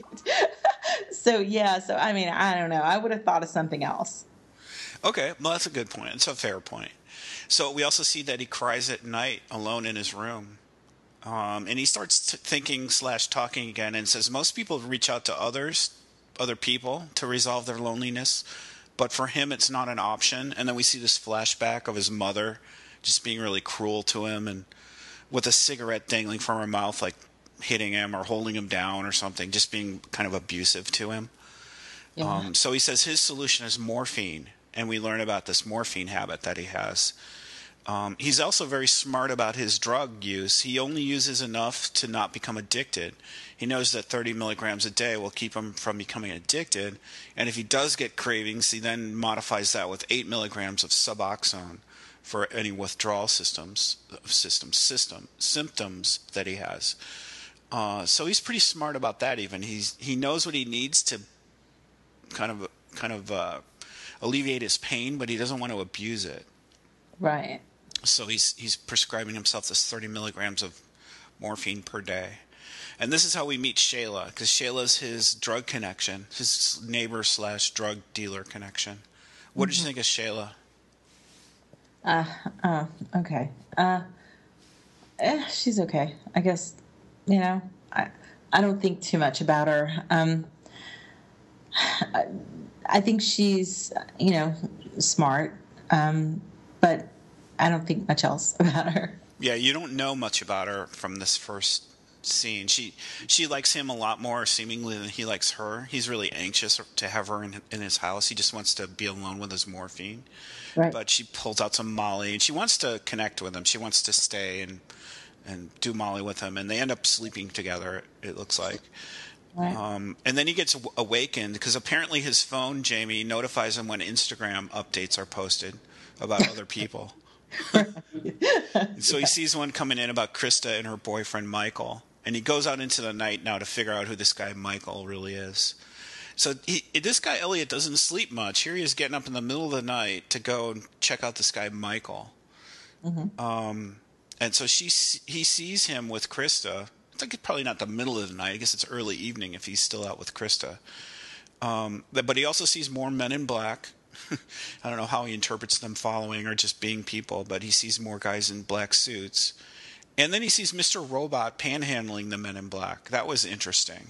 So yeah, so I mean, I don't know. I would have thought of something else. Okay, well, that's a good point. It's a fair point. So we also see that he cries at night alone in his room, um, and he starts t- thinking slash talking again, and says most people reach out to others, other people, to resolve their loneliness, but for him, it's not an option. And then we see this flashback of his mother just being really cruel to him and with a cigarette dangling from her mouth, like hitting him or holding him down or something, just being kind of abusive to him. Yeah. Um, so he says his solution is morphine, and we learn about this morphine habit that he has. Um, he's also very smart about his drug use. He only uses enough to not become addicted. He knows that thirty milligrams a day will keep him from becoming addicted, and if he does get cravings, he then modifies that with eight milligrams of Suboxone for any withdrawal systems, systems, system, symptoms that he has. Uh, so he's pretty smart about that. Even he's he knows what he needs to kind of kind of uh, alleviate his pain, but he doesn't want to abuse it. Right. So he's he's prescribing himself this thirty milligrams of morphine per day, and this is how we meet Shayla, because Shayla's his drug connection, his neighbor slash drug dealer connection. What mm-hmm. did you think of Shayla? Uh, oh, okay. Uh, eh, she's okay. I guess, you know, I, I don't think too much about her. Um, I, I think she's, you know, smart. Um, but I don't think much else about her. Yeah, you don't know much about her from this first scene. She she likes him a lot more, seemingly, than he likes her. He's really anxious to have her in, in his house. He just wants to be alone with his morphine. Right. But she pulls out some Molly, and she wants to connect with him. She wants to stay and and do Molly with him, and they end up sleeping together, it looks like. Right. Um, and then he gets awakened because apparently his phone, Jamie, notifies him when Instagram updates are posted about other people. So he sees one coming in about Krista and her boyfriend Michael, and he goes out into the night now to figure out who this guy Michael really is. So he, this guy Elliot doesn't sleep much. Here he is getting up in the middle of the night to go and check out this guy Michael. Mm-hmm. Um, and so she he sees him with Krista. I think it's probably not the middle of the night. I guess it's early evening if he's still out with Krista. Um, but he also sees more men in black. I don't know how he interprets them following or just being people, but he sees more guys in black suits. And then he sees Mister Robot panhandling the men in black. That was interesting.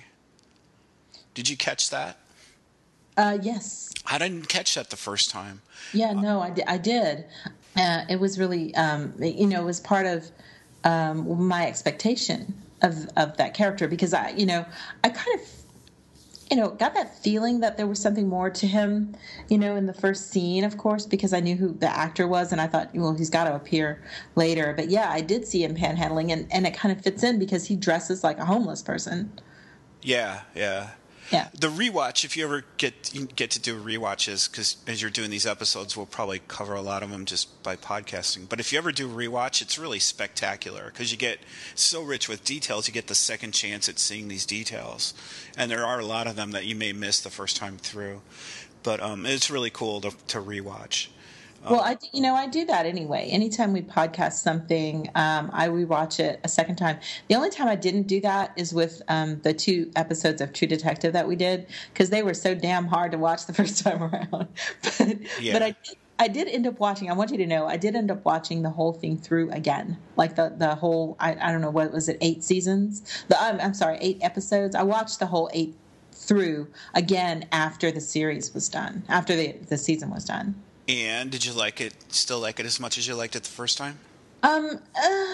Did you catch that? Uh, yes. I didn't catch that the first time. Yeah, no, I, I did. Uh, it was really, um, you know, it was part of um, my expectation of, of that character because I, you know, I kind of, you know, got that feeling that there was something more to him, you know, in the first scene, of course, because I knew who the actor was and I thought, well, he's got to appear later. But yeah, I did see him panhandling and, and it kind of fits in because he dresses like a homeless person. Yeah, yeah. Yeah. The rewatch, if you ever get you get to do rewatches, because as you're doing these episodes, we'll probably cover a lot of them just by podcasting. But if you ever do rewatch, it's really spectacular because you get so rich with details. You get the second chance at seeing these details, and there are a lot of them that you may miss the first time through. But um, it's really cool to to rewatch. Well, I, you know, I do that anyway. Anytime we podcast something, um, I rewatch it a second time. The only time I didn't do that is with um, the two episodes of True Detective that we did because they were so damn hard to watch the first time around. but yeah. but I I did end up watching. I want you to know I did end up watching the whole thing through again, like the the whole. I, I don't know what was it, eight seasons. The I'm, I'm sorry, eight episodes. I watched the whole eight through again after the series was done, after the the season was done. And did you like it? Still like it as much as you liked it the first time? Um, uh,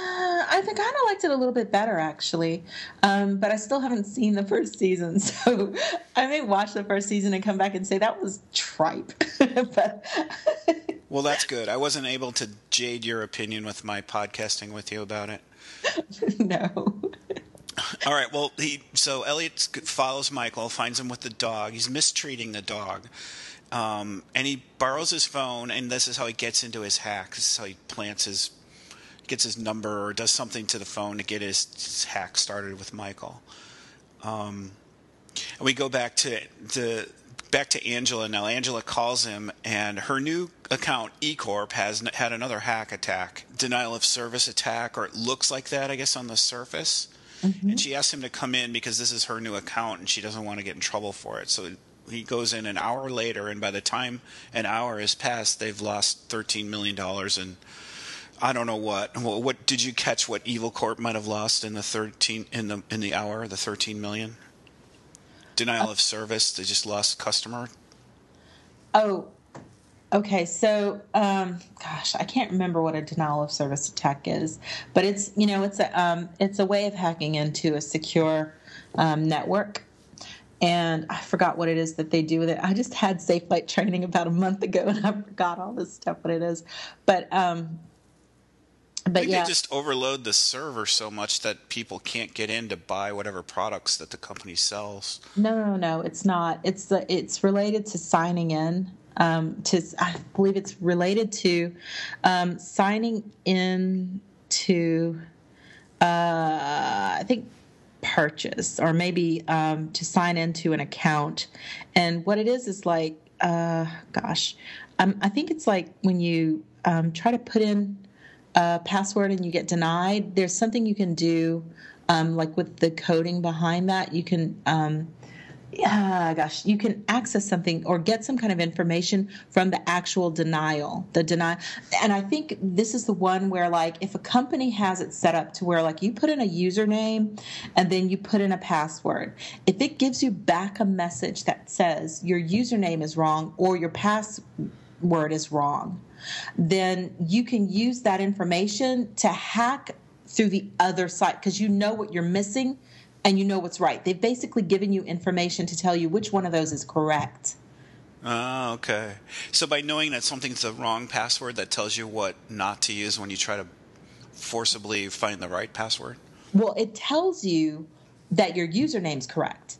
I think I kind of liked it a little bit better actually, um, but I still haven't seen the first season, so I may watch the first season and come back and say that was tripe. but well, that's good. I wasn't able to jade your opinion with my podcasting with you about it. No. All right. Well, he so Elliot follows Michael, finds him with the dog. He's mistreating the dog. Um, and he borrows his phone, and this is how he gets into his hack. This is how he plants his, gets his number or does something to the phone to get his, his hack started with Michael. Um, and we go back to the back to Angela now. Angela calls him, and her new account eCorp has had another hack attack, denial of service attack, or it looks like that, I guess, on the surface. Mm-hmm. And she asks him to come in because this is her new account, and she doesn't want to get in trouble for it. So he goes in an hour later, and by the time an hour has passed, they've lost thirteen million dollars. And I don't know what. What, what did you catch? What Evil Corp might have lost in the thirteen in the in the hour? The thirteen million. Denial of service. They just lost customer. Oh, okay. So, um, gosh, I can't remember what a denial of service attack is, but it's you know it's a um, it's a way of hacking into a secure um, network. And I forgot what it is that they do with it. I just had Safe Flight training about a month ago, and I forgot all this stuff, what it is. But, um, but I think yeah. they just overload the server so much that people can't get in to buy whatever products that the company sells. No, no, no, it's not. It's the it's related to signing in. Um, to I believe it's related to um, signing in to. Uh, I think. Purchase or maybe um, to sign into an account. And what it is is like, uh, gosh, um, I think it's like when you um, try to put in a password and you get denied, there's something you can do um, like with the coding behind that. You can, um, yeah, gosh, you can access something or get some kind of information from the actual denial, the denial. And I think this is the one where, like, if a company has it set up to where, like, you put in a username and then you put in a password, if it gives you back a message that says your username is wrong or your pass password is wrong, then you can use that information to hack through the other site because you know what you're missing and you know what's right. They've basically given you information to tell you which one of those is correct. Oh, okay. So by knowing that something's the wrong password, that tells you what not to use when you try to forcibly find the right password? Well, it tells you that your username's correct.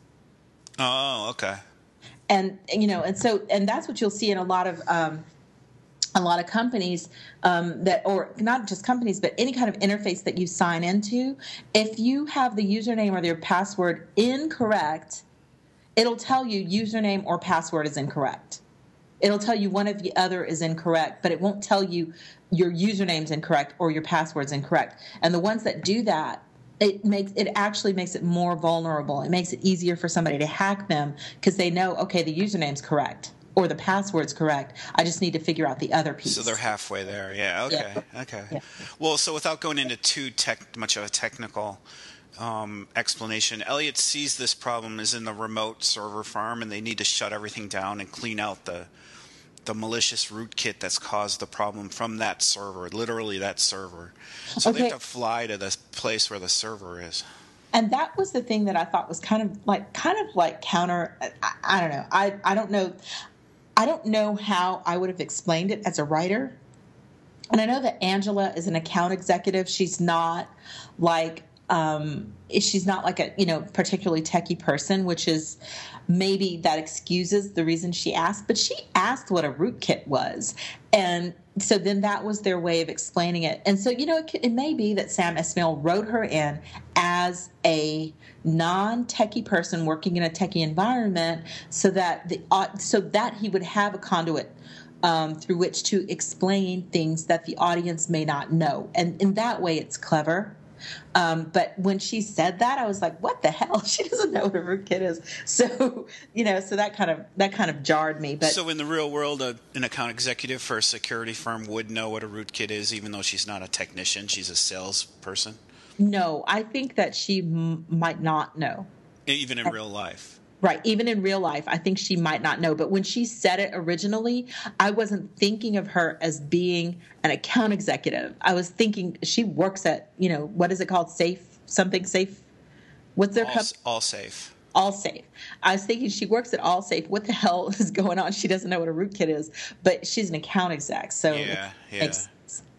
Oh, okay. And, you know, and so, and that's what you'll see in a lot of, um, a lot of companies um, that, or not just companies, but any kind of interface that you sign into. If you have the username or your password incorrect, it'll tell you username or password is incorrect. It'll tell you one of the other is incorrect, but it won't tell you your username's incorrect or your password's incorrect. And the ones that do that, it makes it actually makes it more vulnerable. It makes it easier for somebody to hack them because they know, okay, the username's correct or the password's correct. I just need to figure out the other piece. So they're halfway there. Yeah. Okay. Yeah. Okay. Yeah. Well, so without going into too tech, much of a technical um, explanation, Elliot sees this problem is in the remote server farm, and they need to shut everything down and clean out the the malicious rootkit that's caused the problem from that server, literally that server. So Okay. they have to fly to the place where the server is. And that was the thing that I thought was kind of like kind of like counter. I, I don't know. I, I don't know. I don't know how I would have explained it as a writer. And I know that Angela is an account executive. She's not like um, she's not like a you know particularly techie person, which is maybe that excuses the reason she asked. But she asked what a rootkit was, and so then that was their way of explaining it. And so, you know, it, it may be that Sam Esmail wrote her in as a non-techie person working in a techie environment so that the uh, so that he would have a conduit um, through which to explain things that the audience may not know. And in that way, it's clever. Um, but when she said that, I was like, "What the hell? She doesn't know what a rootkit is." So, you know, so that kind of that kind of jarred me. But so in the real world, a, an account executive for a security firm would know what a rootkit is, even though she's not a technician; she's a salesperson. no, I think that she m- might not know. Even in real life. Right. Even in real life, I think she might not know. But when she said it originally, I wasn't thinking of her as being an account executive. I was thinking she works at, you know, what is it called? Safe, something safe. What's their All, cup? all safe. All Safe. I was thinking she works at All Safe. What the hell is going on? She doesn't know what a rootkit is, but she's an account exec. So Yeah, it yeah. makes sense.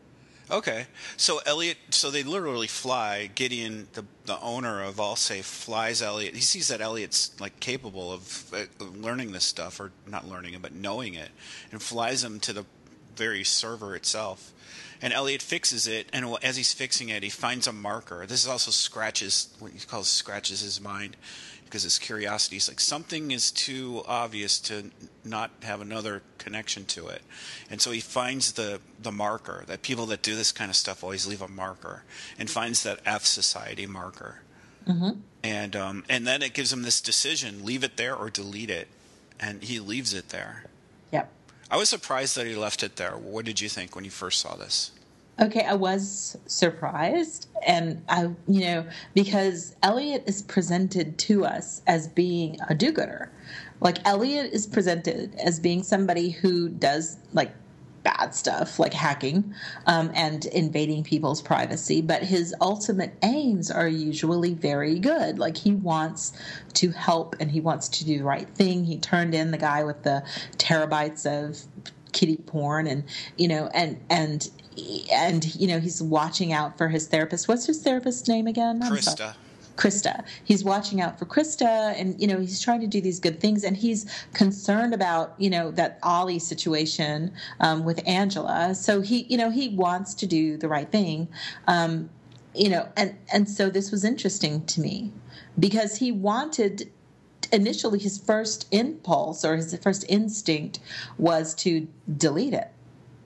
Okay, so Elliot, so they literally fly. Gideon, the the owner of Allsafe, flies Elliot. He sees that Elliot's like capable of, uh, of learning this stuff, or not learning it, but knowing it, and flies him to the very server itself. And Elliot fixes it, and as he's fixing it, he finds a marker. This is also scratches what he calls scratches his mind, because his curiosity is like something is too obvious to not have another connection to it. And so he finds the, the marker, that people that do this kind of stuff always leave a marker, and finds that F Society marker. Mm-hmm. And um, and then it gives him this decision, leave it there or delete it. And he leaves it there. Yep. I was surprised that he left it there. What did you think when you first saw this? Okay, I was surprised, and I, you know, because Elliot is presented to us as being a do-gooder. Like, Elliot is presented as being somebody who does, like, bad stuff, like hacking um, and invading people's privacy, but his ultimate aims are usually very good. Like, he wants to help, and he wants to do the right thing. He turned in the guy with the terabytes of kiddie porn, and, you know, and, and, and, you know, he's watching out for his therapist. What's his therapist's name again? I'm Krista. sorry. Krista. He's watching out for Krista, and, you know, he's trying to do these good things, and he's concerned about, you know, that Ollie situation um, with Angela. So he, you know, he wants to do the right thing, um, you know, and, and so this was interesting to me because he wanted initially his first impulse or his first instinct was to delete it.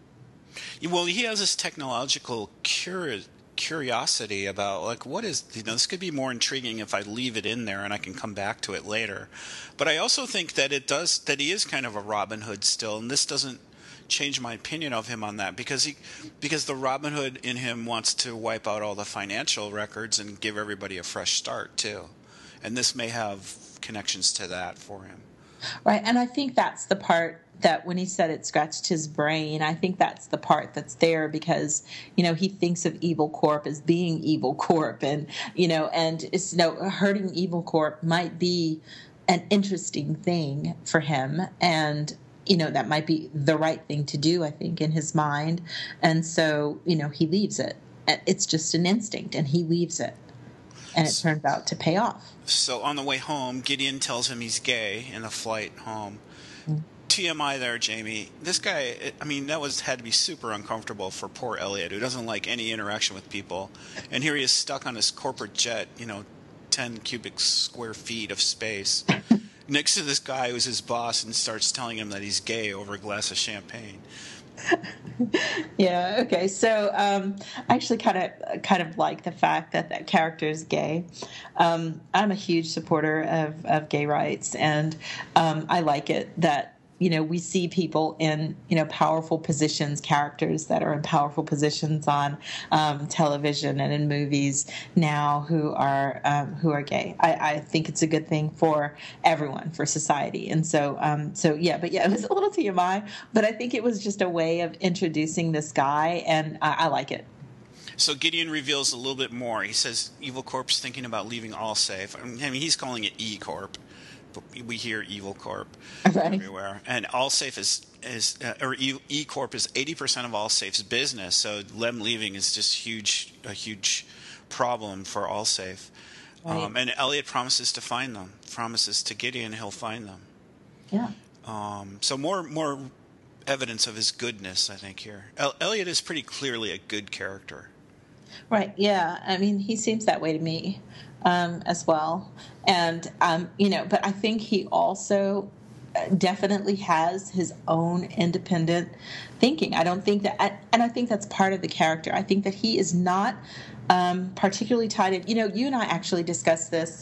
Well, he has this technological curi- curiosity about, like, what is, you know, this could be more intriguing if I leave it in there and I can come back to it later. But I also think that it does, that he is kind of a Robin Hood still, and this doesn't change my opinion of him on that, because he, because the Robin Hood in him wants to wipe out all the financial records and give everybody a fresh start too. And this may have connections to that for him. Right. And I think that's the part that when he said it scratched his brain, I think that's the part that's there because, you know, he thinks of Evil Corp as being Evil Corp. And, you know, and it's, you know, hurting Evil Corp might be an interesting thing for him. And, you know, that might be the right thing to do, I think, in his mind. And so, you know, he leaves it. It's just an instinct, and he leaves it. And it turns out to pay off. So on the way home, Gideon tells him he's gay in the flight home. Mm. T M I there, Jamie. This guy, I mean, that was had to be super uncomfortable for poor Elliot, who doesn't like any interaction with people. And here he is stuck on his corporate jet, you know, ten cubic square feet of space, next to this guy who's his boss and starts telling him that he's gay over a glass of champagne. Yeah. Okay. So um, I actually kind of kind of like the fact that that character is gay. Um, I'm a huge supporter of, of gay rights, and um, I like it that, you know, we see people in, you know, powerful positions, characters that are in powerful positions on um, television and in movies now who are um, who are gay. I, I think it's a good thing for everyone, for society. And so, um, so yeah, but yeah, it was a little T M I, but I think it was just a way of introducing this guy, and I, I like it. So Gideon reveals a little bit more. He says Evil Corp's thinking about leaving Allsafe. I mean, he's calling it E Corp. We hear Evil Corp right. everywhere, and Allsafe is is uh, or E Corp is eighty percent of Allsafe's business. So them leaving is just huge, a huge problem for Allsafe. Right. Um, and Elliot promises to find them. Promises to Gideon he'll find them. Yeah. Um, so more more evidence of his goodness, I think here. El- Elliot is pretty clearly a good character. Right. Yeah. I mean, he seems that way to me. Um, as well. And, um, you know, but I think he also definitely has his own independent thinking. I don't think that, and I think that's part of the character. I think that he is not um, particularly tied in. You know, you and I actually discussed this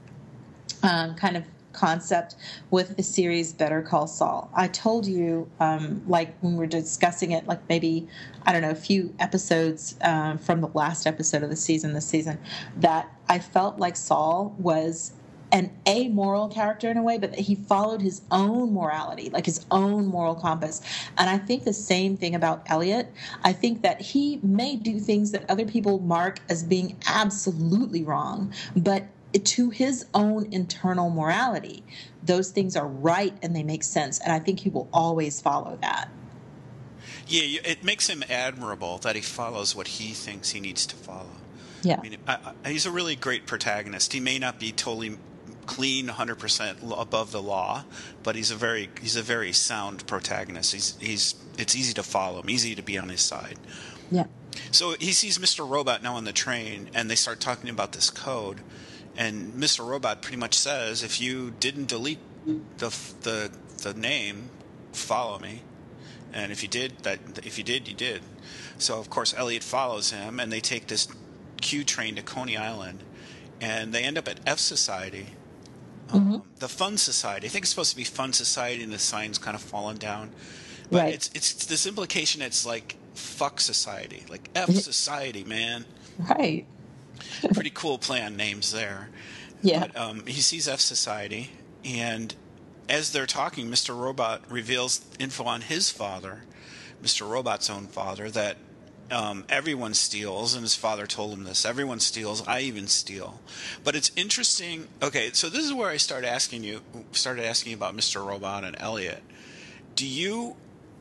um, kind of concept with the series Better Call Saul. I told you, um, like when we were discussing it, like maybe, I don't know, a few episodes um, from the last episode of the season, this season, that I felt like Saul was an amoral character in a way, but that he followed his own morality, like his own moral compass. And I think the same thing about Elliot. I think that he may do things that other people mark as being absolutely wrong, but to his own internal morality, those things are right and they make sense. And I think he will always follow that. Yeah, it makes him admirable that he follows what he thinks he needs to follow. Yeah. I mean, I, I, he's a really great protagonist. He may not be totally clean, one hundred percent above the law, but he's a very he's a very sound protagonist. He's he's it's easy to follow him, easy to be on his side. Yeah. So he sees Mister Robot now on the train, and they start talking about this code. And Mister Robot pretty much says, if you didn't delete the the the name, follow me. And if you did, that if you did, you did. So of course Elliot follows him, and they take this Q train to Coney Island, and they end up at F Society, um, mm-hmm. the Fun Society. I think it's supposed to be Fun Society, and the sign's kind of fallen down. But right. it's it's this implication. It's like Fuck Society, like F Society, man. Right. Pretty cool play on names there. Yeah. But, um, he sees F Society, and as they're talking, Mister Robot reveals info on his father, Mister Robot's own father, that um, everyone steals, and his father told him this. Everyone steals. I even steal. But it's interesting. Okay, so this is where I started asking you, started asking about Mister Robot and Elliot. Do you?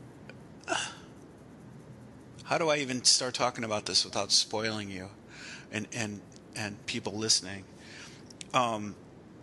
How do I even start talking about this without spoiling you? And, and and people listening. Um,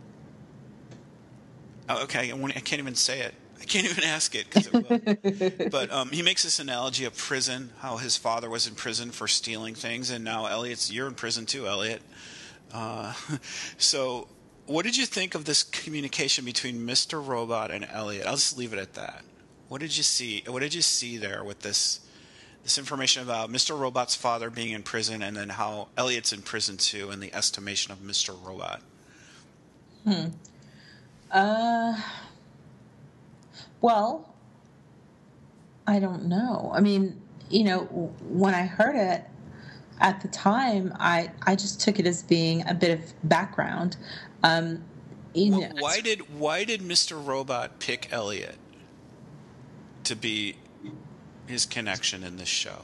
okay, I, won't, I can't even say it. I can't even ask it because it will. But um, he makes this analogy of prison, how his father was in prison for stealing things, and now Elliot's, you're in prison too, Elliot. Uh, so what did you think of this communication between Mister Robot and Elliot? I'll just leave it at that. What did you see? What did you see there with this? This information about Mister Robot's father being in prison, and then how Elliot's in prison too, in the estimation of Mister Robot. Hmm. Uh. Well, I don't know. I mean, you know, when I heard it at the time, I I just took it as being a bit of background. Um, you Wh- know, Why did why did Mister Robot pick Elliot to be his connection in this show?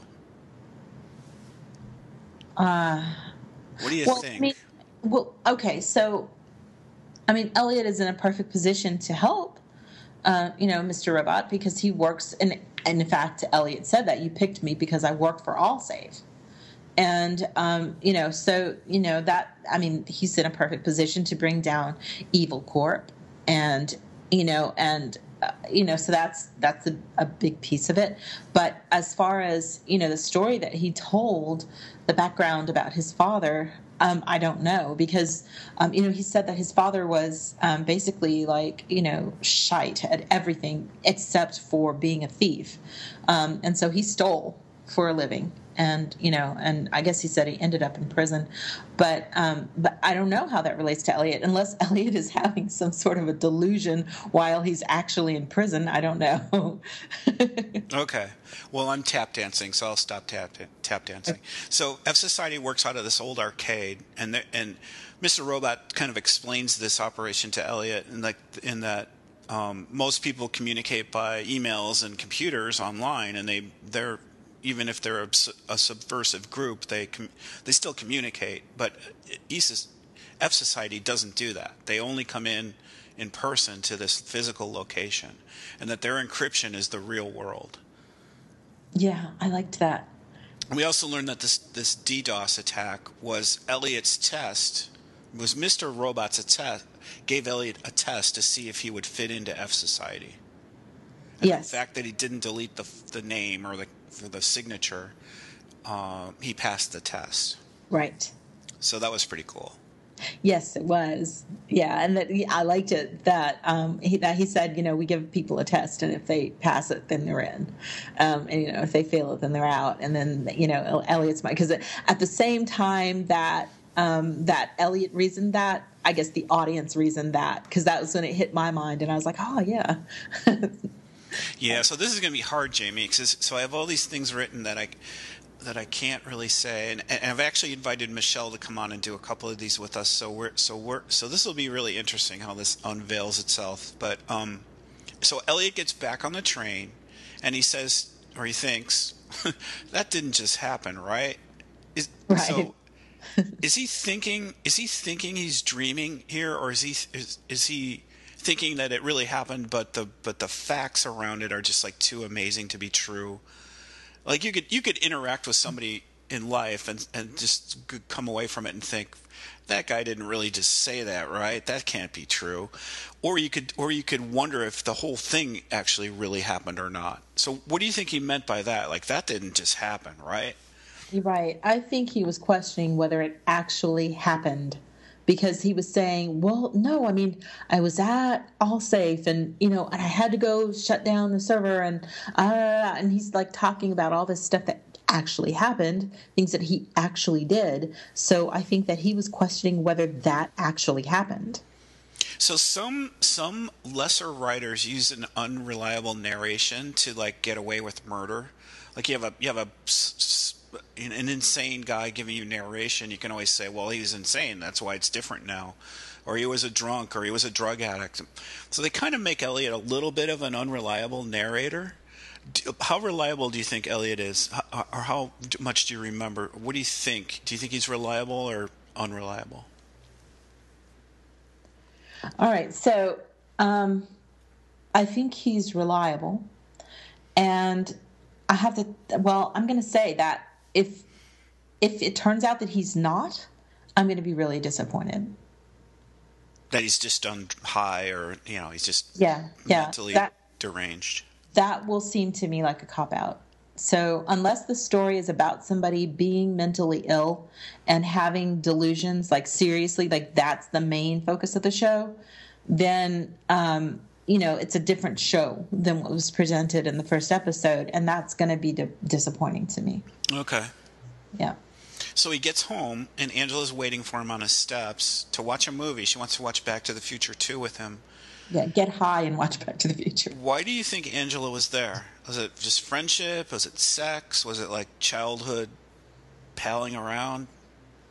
uh, What do you well, I think? mean, well, okay, so I mean, Elliot is in a perfect position to help, uh, you know, Mister Robot because he works. And, and in fact, Elliot said that you picked me because I work for Allsafe. And, um, you know, so, you know, that, I mean, he's in a perfect position to bring down Evil Corp. And, you know, and, uh, you know, so that's, that's a, a big piece of it. But as far as, you know, the story that he told, the background about his father, um, I don't know because, um, you know, he said that his father was um, basically like, you know, shite at everything except for being a thief. Um, and so he stole for a living. And, you know, and I guess he said he ended up in prison. But um, but I don't know how that relates to Elliot, unless Elliot is having some sort of a delusion while he's actually in prison. I don't know. Okay. Well, I'm tap dancing, so I'll stop tap tap dancing. So F Society works out of this old arcade, and the, and Mister Robot kind of explains this operation to Elliot, and like in that um, most people communicate by emails and computers online, and they they're even if they're a, a subversive group, they com- they still communicate. But E S A, F Society doesn't do that. They only come in in person to this physical location, and that their encryption is the real world. Yeah, I liked that. We also learned that this this DDoS attack was Elliot's test. Was Mister Robot's a test? Gave Elliot a test to see if he would fit into F Society. And Yes. the fact that he didn't delete the the name or the for the signature, uh, he passed the test. Right. So that was pretty cool. Yes, it was. Yeah, and that I liked it that um, he that he said, you know, we give people a test, and if they pass it, then they're in, um, and you know, if they fail it, then they're out. And then you know, Elliot's my because at the same time that um, that Elliot reasoned that, I guess the audience reasoned that because that was when it hit my mind, and I was like, oh yeah. Yeah, so this is going to be hard, Jamie. Cause, so I have all these things written that I that I can't really say, and, and I've actually invited Michelle to come on and do a couple of these with us. So we're so we're so this will be really interesting how this unveils itself. But um, so Elliot gets back on the train, and he says, or he thinks, that didn't just happen, right? Is, Right. So is he thinking? Is he thinking he's dreaming here, or is he is, is he thinking that it really happened, but the but the facts around it are just like too amazing to be true? Like you could you could interact with somebody in life and and just come away from it and think that guy didn't really just say that, right? That can't be true. Or you could or you could wonder if the whole thing actually really happened or not. So what do you think he meant by that? Like that didn't just happen, right? You're right. I think he was questioning whether it actually happened because he was saying, well, no, I mean, I was at Allsafe and, you know, and I had to go shut down the server and, uh, and he's like talking about all this stuff that actually happened, things that he actually did. So I think that he was questioning whether that actually happened. So some some lesser writers use an unreliable narration to like get away with murder. Like you have a you have a an insane guy giving you narration. You can always say, well, he was insane, that's why it's different now. Or he was a drunk, or he was a drug addict. So they kind of make Elliot a little bit of an unreliable narrator. How reliable do you think Elliot is? Or how much do you remember? What do you think? Do you think he's reliable or unreliable? All right, so um, I think he's reliable. And I have to, well, I'm going to say that if if it turns out that he's not, I'm going to be really disappointed. That he's just on high, or you know, he's just yeah, yeah, mentally that, deranged. That will seem to me like a cop-out. So unless the story is about somebody being mentally ill and having delusions, like seriously, like that's the main focus of the show, then um, you know, it's a different show than what was presented in the first episode, and that's going to be di- disappointing to me. Okay. Yeah. So he gets home, and Angela's waiting for him on his steps to watch a movie. She wants to watch Back to the Future two with him. Yeah, get high and watch Back to the Future. Why do you think Angela was there? Was it just friendship? Was it sex? Was it like childhood palling around?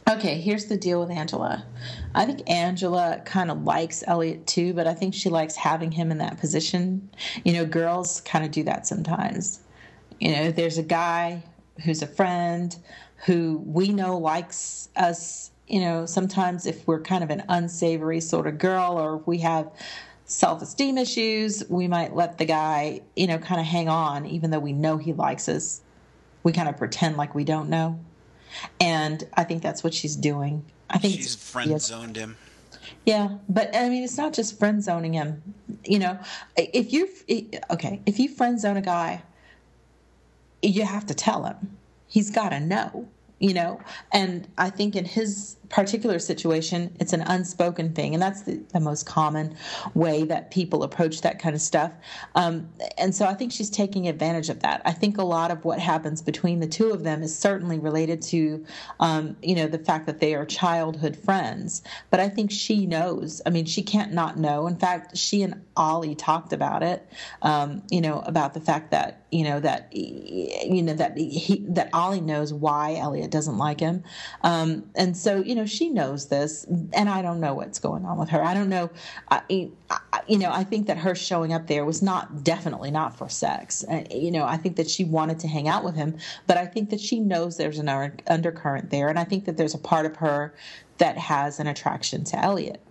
Okay, here's the deal with Angela. I think Angela kind of likes Elliot too, but I think she likes having him in that position. You know, girls kind of do that sometimes. You know, there's a guy who's a friend who we know likes us. You know, sometimes if we're kind of an unsavory sort of girl, or if we have self-esteem issues, we might let the guy, you know, kind of hang on, even though we know he likes us. We kind of pretend like we don't know. And I think that's what she's doing. I think she's friend zoned him. Yeah, but I mean, it's not just friend zoning him. You know, if you okay, if you friend zone a guy, you have to tell him. He's got to know. You know, and I think in his particular situation, it's an unspoken thing, and that's the, the most common way that people approach that kind of stuff. Um, and so I think she's taking advantage of that. I think a lot of what happens between the two of them is certainly related to, um, you know, the fact that they are childhood friends. But I think she knows. I mean, she can't not know. In fact, she and Ollie talked about it. Um, you know, about the fact that you know that you know that he that Ollie knows why Elliot doesn't like him, um, and so you know she knows this, and I don't know what's going on with her. I don't know, I, I, you know. I think that her showing up there was not definitely not for sex. Uh, you know, I think that she wanted to hang out with him, but I think that she knows there's an undercurrent there, and I think that there's a part of her that has an attraction to Elliot.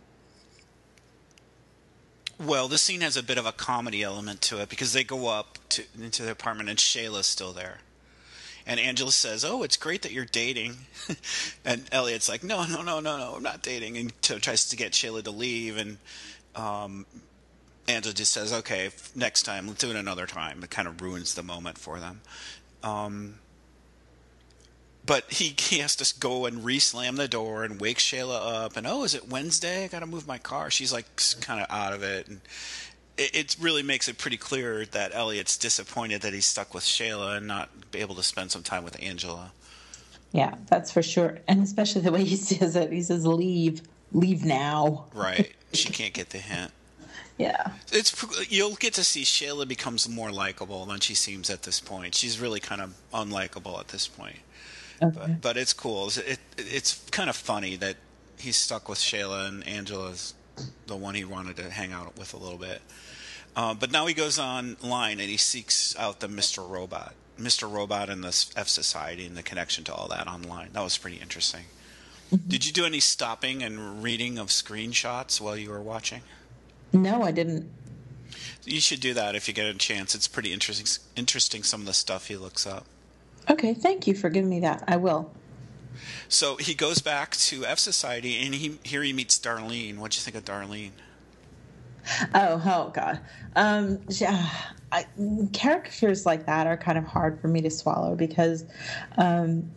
Well, this scene has a bit of a comedy element to it because they go up to, into the apartment and Shayla's still there. And Angela says, "Oh, it's great that you're dating." And Elliot's like, "No, no, no, no, no, I'm not dating." And so tries to get Shayla to leave. And um, Angela just says, "Okay, next time, let's do it another time." It kind of ruins the moment for them. Um, but he, he has to go and re-slam the door and wake Shayla up. And, "Oh, is it Wednesday? I got to move my car." She's like kind of out of it. And it, it really makes it pretty clear that Elliot's disappointed that he's stuck with Shayla and not be able to spend some time with Angela. Yeah, that's for sure. And especially the way he says it. He says, leave. Leave now. Right. She can't get the hint. Yeah. It's you'll get to see Shayla becomes more likable than she seems at this point. She's really kind of unlikable at this point. Okay. But, but it's cool. It, it, it's kind of funny that he's stuck with Shayla and Angela's the one he wanted to hang out with a little bit. Uh, but now he goes online and he seeks out the Mister Robot. Mister Robot and the F Society and the connection to all that online. That was pretty interesting. Mm-hmm. Did you do any stopping and reading of screenshots while you were watching? No, I didn't. You should do that if you get a chance. It's pretty interesting, interesting some of the stuff he looks up. Okay, thank you for giving me that. I will. So he goes back to F Society, and he here he meets Darlene. What'd you think of Darlene? Oh, oh God. Um, yeah, I, characters like that are kind of hard for me to swallow because um,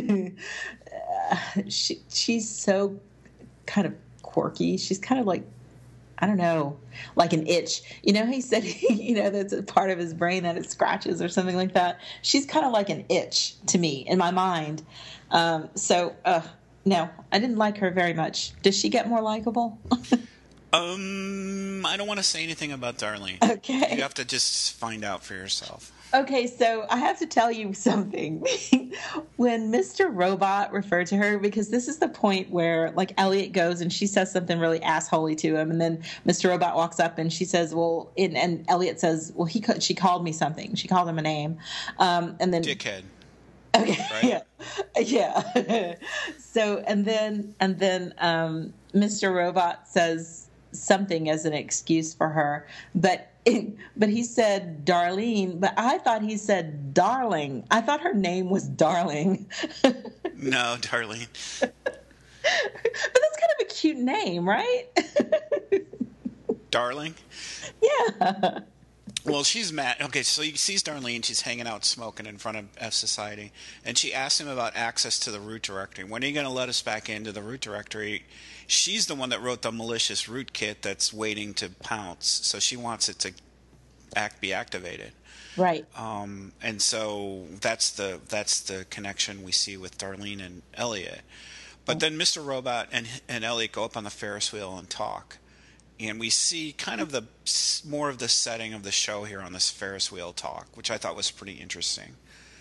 she she's so kind of quirky. She's kind of like, I don't know, like an itch. You know, he said, you know, that's a part of his brain that it scratches or something like that. She's kind of like an itch to me in my mind. Um, so, uh, no, I didn't like her very much. Does she get more likable? um, I don't want to say anything about Darlene. Okay. You have to just find out for yourself. Okay, so I have to tell you something. When Mister Robot referred to her, because this is the point where, like, Elliot goes and she says something really assholey to him, and then Mister Robot walks up and she says, "Well," and, and Elliot says, "Well, he she called me something. She called him a name," um, and then dickhead. Okay. Right? Yeah. Yeah. So and then and then um, Mister Robot says something as an excuse for her, but. It, but he said Darlene, but I thought he said Darling. I thought her name was Darling. No, Darlene. But that's kind of a cute name, right? Darling? Yeah. Well, she's mad. Okay, so he sees Darlene. She's hanging out smoking in front of F Society. And she asks him about access to the root directory. When are you going to let us back into the root directory? She's the one that wrote the malicious rootkit that's waiting to pounce. So she wants it to act be activated. Right. Um, and so that's the that's the connection we see with Darlene and Elliot. But then Mister Robot and and Elliot go up on the Ferris wheel and talk. And we see kind of the more of the setting of the show here on this Ferris wheel talk, which I thought was pretty interesting.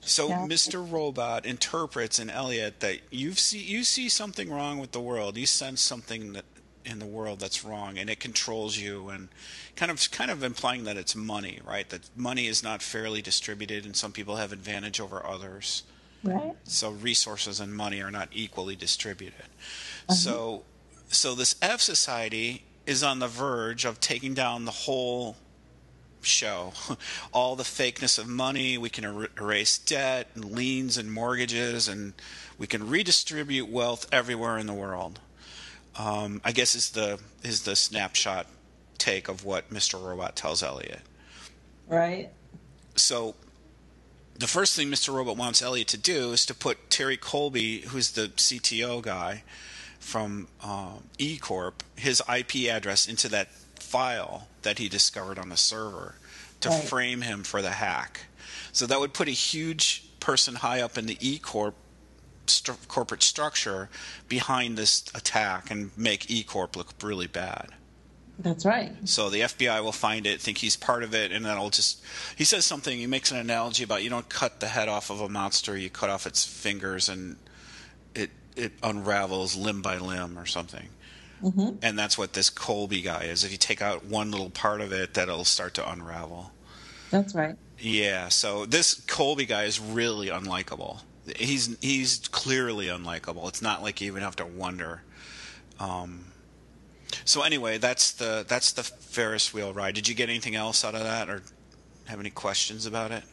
So Yeah. mister Robot interprets in Elliot that you see you see something wrong with the world. You sense something that in the world that's wrong, and it controls you, and kind of kind of implying that it's money, right? That money is not fairly distributed, and some people have advantage over others. Right. So resources and money are not equally distributed. Uh-huh. So so this F Society is on the verge of taking down the whole show. All the fakeness of money, we can er- erase debt and liens and mortgages, and we can redistribute wealth everywhere in the world. Um, I guess is the is the snapshot take of what mister Robot tells Elliot. Right. So the first thing mister Robot wants Elliot to do is to put Terry Colby, who's the C T O guy from uh, E Corp, his I P address into that file that he discovered on the server to Right. frame him for the hack. So that would put a huge person high up in the E Corp st- corporate structure behind this attack and make E Corp look really bad. That's right. So the F B I will find it, think he's part of it, and then it'll just... He says something, he makes an analogy about you don't cut the head off of a monster, you cut off its fingers and it it unravels limb by limb or something. Mm-hmm. And that's what this Colby guy is. If you take out one little part of it, that'll start to unravel. That's right. Yeah, so this Colby guy is really unlikable. He's he's clearly unlikable. It's not like you even have to wonder. Um, so anyway, that's the that's the Ferris wheel ride. Did you get anything else out of that, or have any questions about it?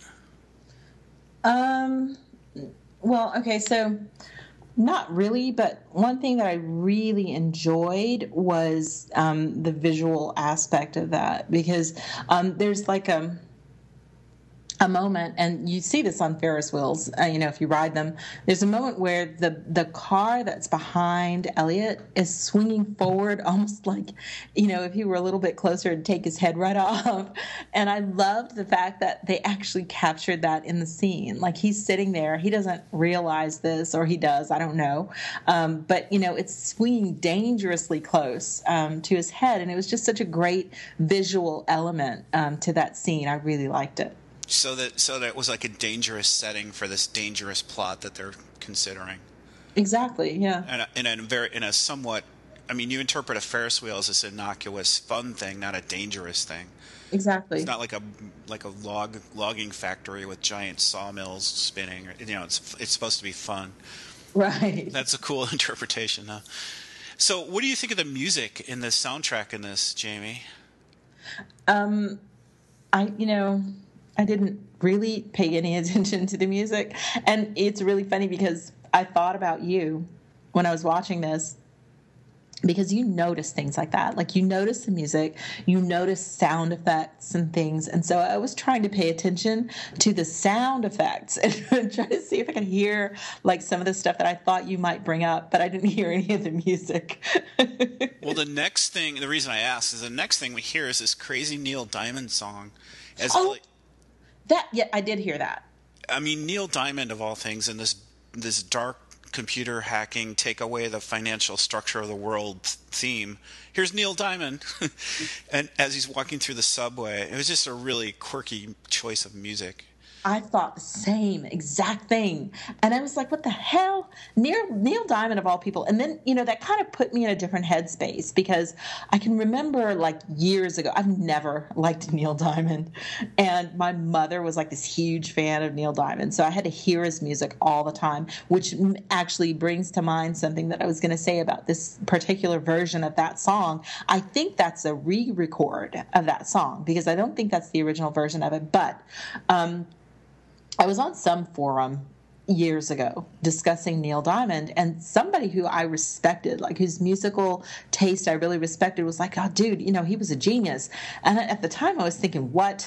Um. Well, okay, so not really, but one thing that I really enjoyed was um, the visual aspect of that, because um, there's like a a moment, and you see this on Ferris wheels, uh, you know, if you ride them, there's a moment where the the car that's behind Elliot is swinging forward almost like, you know, if he were a little bit closer to take his head right off. And I loved the fact that they actually captured that in the scene. Like, he's sitting there, he doesn't realize this, or he does, I don't know. Um, but, you know, it's swinging dangerously close um, to his head, and it was just such a great visual element um, to that scene. I really liked it. So that so that it was like a dangerous setting for this dangerous plot that they're considering. Exactly. Yeah. And a, in a very in a somewhat, I mean, you interpret a Ferris wheel as this innocuous, fun thing, not a dangerous thing. Exactly. It's not like a like a log logging factory with giant sawmills spinning. Or, you know, it's it's supposed to be fun. Right. That's a cool interpretation, though. So, what do you think of the music in the soundtrack in this, Jamie? Um, I you know. I didn't really pay any attention to the music. And it's really funny because I thought about you when I was watching this, because you notice things like that. Like, you notice the music, you notice sound effects and things. And so I was trying to pay attention to the sound effects and try to see if I could hear like some of the stuff that I thought you might bring up, but I didn't hear any of the music. Well, the next thing, the reason I asked is the next thing we hear is this crazy Neil Diamond song. As Oh. Elliot, That, yeah, I did hear that. I mean, Neil Diamond, of all things, in this this dark computer hacking, take away the financial structure of the world theme. Here's Neil Diamond, and as he's walking through the subway, it was just a really quirky choice of music. I thought the same exact thing. And I was like, what the hell? Neil, Neil Diamond, of all people. And then, you know, that kind of put me in a different headspace, because I can remember like years ago, I've never liked Neil Diamond. And my mother was like this huge fan of Neil Diamond. So I had to hear his music all the time, which actually brings to mind something that I was going to say about this particular version of that song. I think that's a re-record of that song, because I don't think that's the original version of it. But, um, I was on some forum years ago discussing Neil Diamond, and somebody who I respected, like whose musical taste I really respected, was like, oh, dude, you know, he was a genius. And at the time I was thinking, what?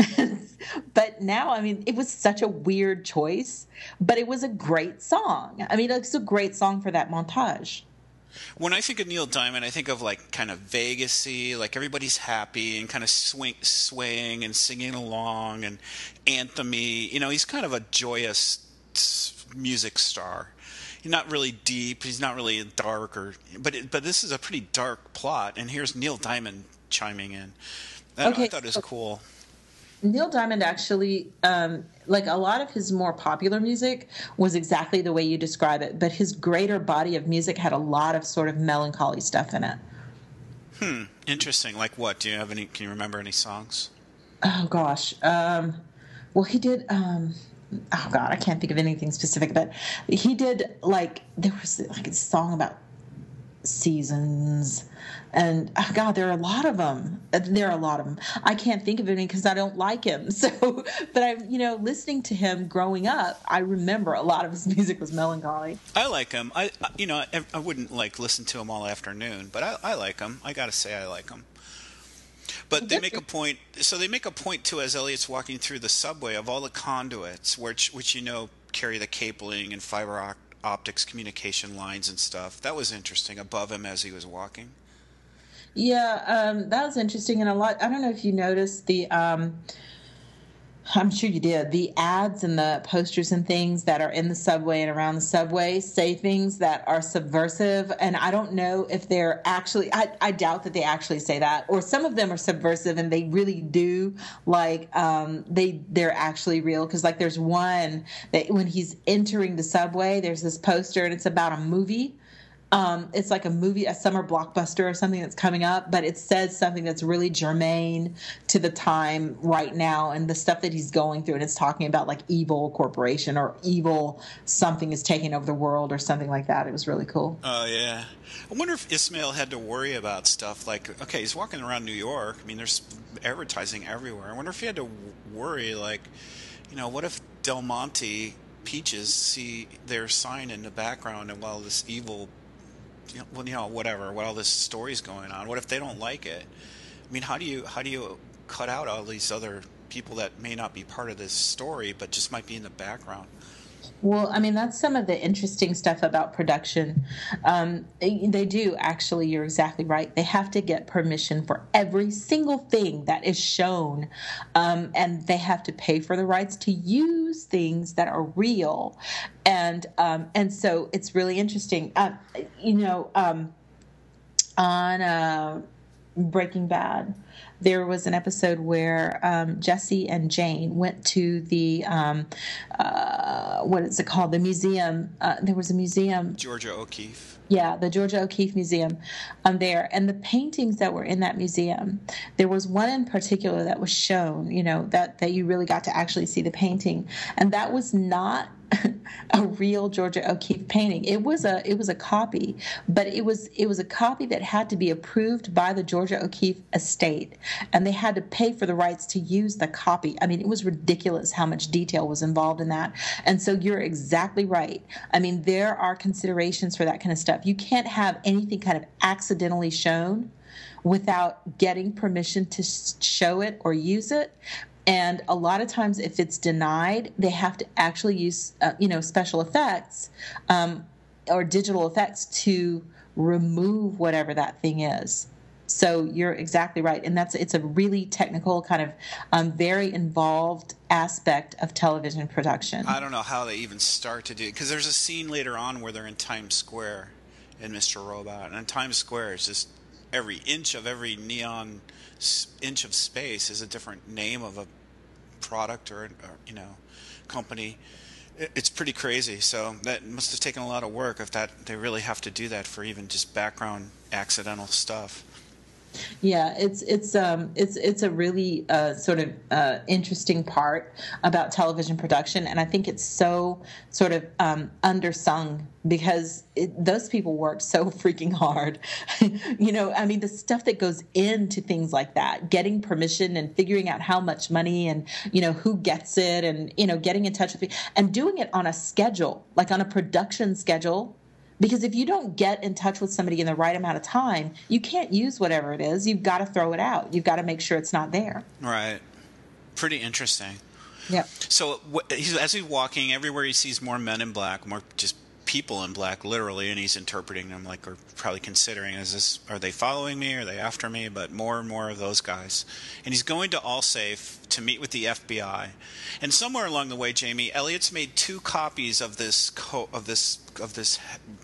But now, I mean, it was such a weird choice, but it was a great song. I mean, it's a great song for that montage. When I think of Neil Diamond, I think of like kind of Vegas-y, like everybody's happy and kind of swing, swaying and singing along and anthem-y. You know, he's kind of a joyous music star. He's not really deep. He's not really dark, or but it, but this is a pretty dark plot. And here's Neil Diamond chiming in. I, Okay. I thought it was cool. Neil Diamond actually, um, like a lot of his more popular music was exactly the way you describe it, but his greater body of music had a lot of sort of melancholy stuff in it. Hmm. Interesting. Like what? Do you have any? Can you remember any songs? Oh gosh. Um, well, he did. Um, oh God, I can't think of anything specific, but he did like there was like a song about seasons, and oh God, there are a lot of them. There are a lot of them. I can't think of any because I don't like him. So, but I, you know, listening to him growing up, I remember a lot of his music was melancholy. I like him. I, I you know, I, I wouldn't like listen to him all afternoon, but I, I like him. I gotta say, I like him. But they make a point. So they make a point too, as Elliot's walking through the subway, of all the conduits, which which you know carry the cabling and fiber op- optics communication lines and stuff. That was interesting. Above him as he was walking. Yeah, um, that was interesting, and a lot. I don't know if you noticed the. Um, I'm sure you did. The ads and the posters and things that are in the subway and around the subway say things that are subversive. And I don't know if they're actually, I, I doubt that they actually say that. Or some of them are subversive and they really do, like, um, they, they're actually real. Because, like, there's one that when he's entering the subway, there's this poster and it's about a movie. Um, it's like a movie, a summer blockbuster or something that's coming up, but it says something that's really germane to the time right now and the stuff that he's going through. And it's talking about like evil corporation or evil something is taking over the world or something like that. It was really cool. Oh, yeah. I wonder if Ismail had to worry about stuff like, okay, he's walking around New York. I mean, there's advertising everywhere. I wonder if he had to worry, like, you know, what if Del Monte Peaches see their sign in the background and while this evil You know, well, you know, whatever. What all this story's going on? What if they don't like it? I mean, how do you how do you cut out all these other people that may not be part of this story, but just might be in the background? Well, I mean, that's some of the interesting stuff about production. Um, they do, actually, you're exactly right. They have to get permission for every single thing that is shown, um, and they have to pay for the rights to use things that are real. And um, and so it's really interesting. Uh, you know, um, on uh, Breaking Bad, there was an episode where um, Jesse and Jane went to the um, uh, what is it called? The museum. Uh, there was a museum. Georgia O'Keeffe. Yeah, the Georgia O'Keeffe Museum um, there. And the paintings that were in that museum, there was one in particular that was shown, you know, that, that you really got to actually see the painting. And that was not a real Georgia O'Keeffe painting. It was a it was a copy, but it was it was a copy that had to be approved by the Georgia O'Keeffe estate, and they had to pay for the rights to use the copy. I mean, it was ridiculous how much detail was involved in that. And so you're exactly right. I mean, there are considerations for that kind of stuff. You can't have anything kind of accidentally shown without getting permission to show it or use it. And a lot of times, if it's denied, they have to actually use, uh, you know, special effects um, or digital effects to remove whatever that thing is. So you're exactly right, and that's it's a really technical, kind of um, very involved aspect of television production. I don't know how they even start to do it, because there's a scene later on where they're in Times Square in Mister Robot, and in Times Square is just every inch of every neon inch of space is a different name of a product or, or you know company. It's pretty crazy. So that must have taken a lot of work if that they really have to do that for even just background accidental stuff. Yeah, it's it's um it's it's a really uh, sort of uh, interesting part about television production, and I think it's so sort of um, undersung because it, those people work so freaking hard. You know, I mean, the stuff that goes into things like that, getting permission and figuring out how much money and you know who gets it, and you know getting in touch with people and doing it on a schedule, like on a production schedule. Because if you don't get in touch with somebody in the right amount of time, you can't use whatever it is. You've got to throw it out. You've got to make sure it's not there. Right. Pretty interesting. Yeah. So he's, as he's walking, everywhere he sees more men in black, more just people in black, literally, and he's interpreting them like, or probably considering, is this, are they following me? Are they after me? But more and more of those guys. And he's going to Allsafe to meet with the F B I. And somewhere along the way, Jamie, Elliot's made two copies of this co- of this of this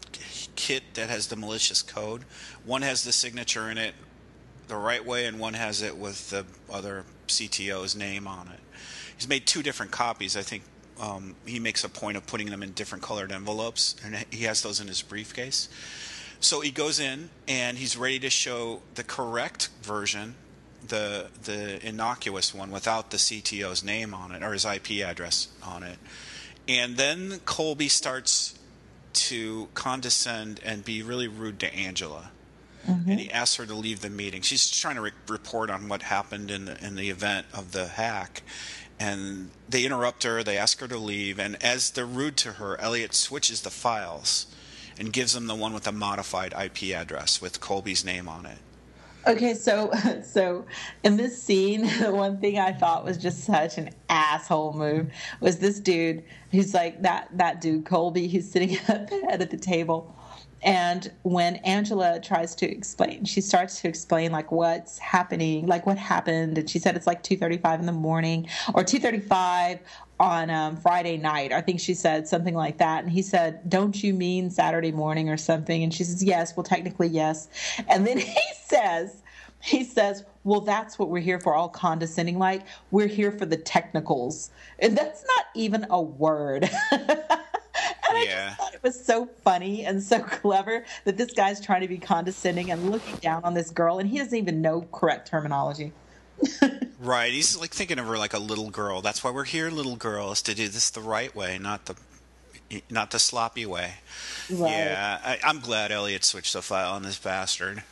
kit that has the malicious code. One has the signature in it the right way, and one has it with the other C T O's name on it. He's made two different copies. I think um, he makes a point of putting them in different colored envelopes, and he has those in his briefcase. So he goes in, and he's ready to show the correct version, the the innocuous one without the C T O's name on it, or his I P address on it. And then Colby starts to condescend and be really rude to Angela. Mm-hmm. And he asks her to leave the meeting. She's trying to re- report on what happened in the, in the event of the hack. And they interrupt her. They ask her to leave. And as they're rude to her, Elliot switches the files and gives them the one with the modified I P address with Colby's name on it. Okay, so so in this scene, the one thing I thought was just such an asshole move was this dude who's like that that dude Colby who's sitting at the head of the table. And when Angela tries to explain, she starts to explain like what's happening, like what happened. And she said it's like two thirty-five in the morning or two thirty-five on um, Friday night. I think she said something like that. And he said, don't you mean Saturday morning or something? And she says, yes, well, technically, yes. And then he says, he says, well, that's what we're here for, all condescending like. We're here for the technicals. And that's not even a word. And I yeah. just thought it was so funny and so clever that this guy's trying to be condescending and looking down on this girl, and he doesn't even know correct terminology. Right. He's like thinking of her like a little girl. That's why we're here, little girl, is to do this the right way, not the not the sloppy way. Right. Yeah. I, I'm glad Elliot switched the file on this bastard.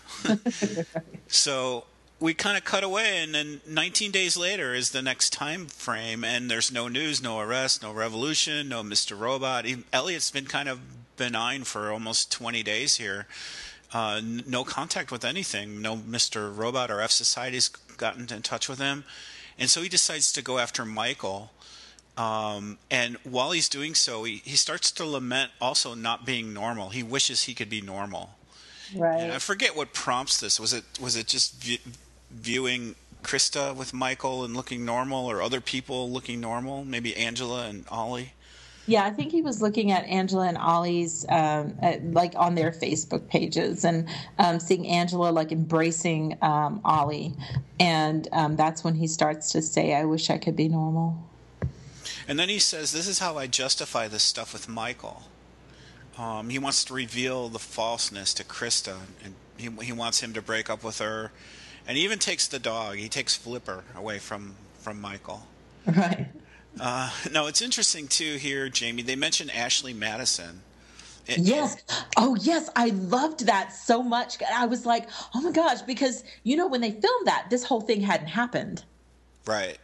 So we kind of cut away, and then nineteen days later is the next time frame, and there's no news, no arrest, no revolution, no Mister Robot. He, Elliot's been kind of benign for almost twenty days here. Uh, n- no contact with anything. No Mister Robot or F Society's gotten in touch with him. And so he decides to go after Michael. Um, and while he's doing so, he, he starts to lament also not being normal. He wishes he could be normal. Right. And I forget what prompts this. Was it was it just v- viewing Krista with Michael and looking normal, or other people looking normal? Maybe Angela and Ollie? Yeah, I think he was looking at Angela and Ollie's, um, at, like on their Facebook pages, and um, seeing Angela like embracing um, Ollie, and um, that's when he starts to say, "I wish I could be normal." And then he says, "This is how I justify this stuff with Michael." Um, he wants to reveal the falseness to Krista, and he he wants him to break up with her, and he even takes the dog. He takes Flipper away from from Michael. Right. Uh, no, it's interesting, too, here, Jamie. They mentioned Ashley Madison. It, yes. Oh, yes. I loved that so much. I was like, oh, my gosh, because, you know, when they filmed that, this whole thing hadn't happened. Right.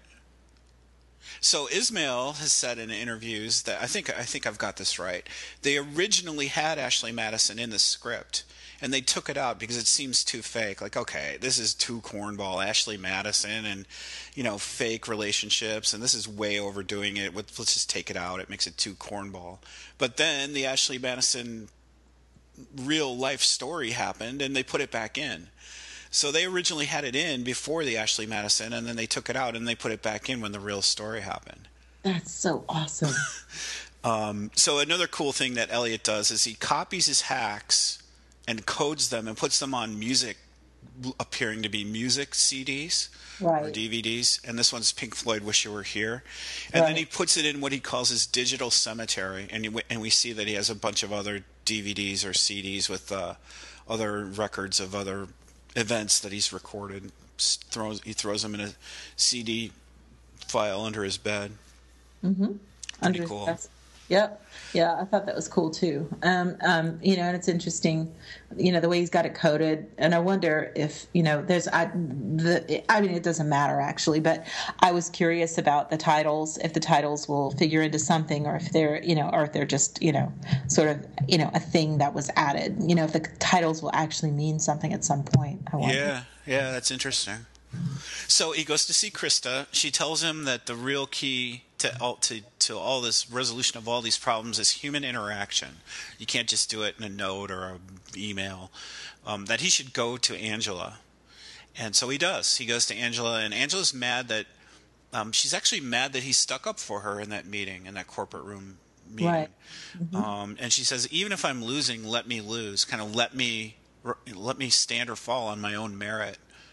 So Ismail has said in interviews that, I think I think I've got this right, they originally had Ashley Madison in the script, and they took it out because it seems too fake. Like, okay, this is too cornball, Ashley Madison, and, you know, fake relationships, and this is way overdoing it. Let's just take it out. It makes it too cornball. But then the Ashley Madison real life story happened, and they put it back in. So they originally had it in before the Ashley Madison, and then they took it out, and they put it back in when the real story happened. That's so awesome. um, so another cool thing that Elliot does is he copies his hacks and codes them and puts them on music, appearing to be music C Ds, right, or D V Ds. And this one's Pink Floyd, Wish You Were Here. And right. then he puts it in what he calls his digital cemetery. And, he, and we see that he has a bunch of other D V Ds or C Ds with uh, other records of other events that he's recorded. Throws, he throws them in a C D file under his bed. Mm-hmm. Pretty under cool. His Yep. Yeah, I thought that was cool too. Um, um, you know, and it's interesting, you know, the way he's got it coded. And I wonder if, you know, there's, I, the, I mean, it doesn't matter actually, but I was curious about the titles, if the titles will figure into something, or if they're, you know, or if they're just, you know, sort of, you know, a thing that was added, you know, if the titles will actually mean something at some point. I wonder. Yeah. Yeah. That's interesting. So he goes to see Krista. She tells him that the real key to all, to, to all this resolution of all these problems is human interaction. You can't just do it in a note or an email. Um, that he should go to Angela. And so he does. He goes to Angela, and Angela's mad that um, she's actually mad that he stuck up for her in that meeting, in that corporate room meeting. Right. Mm-hmm. Um, and she says, even if I'm losing, let me lose. Kind of let me let me stand or fall on my own merit.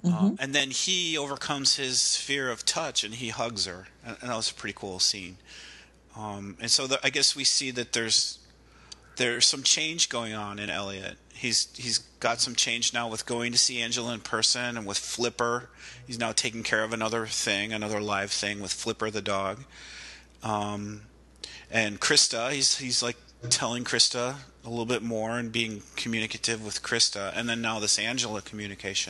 Mm-hmm. Uh, and then he overcomes his fear of touch and he hugs her. And, and that was a pretty cool scene. Um, and so the, I guess we see that there's there's some change going on in Elliot. He's he's got some change now with going to see Angela in person, and with Flipper. He's now taking care of another thing, another live thing with Flipper the dog. Um, and Krista, he's he's like telling Krista a little bit more and being communicative with Krista, and then now this Angela communication.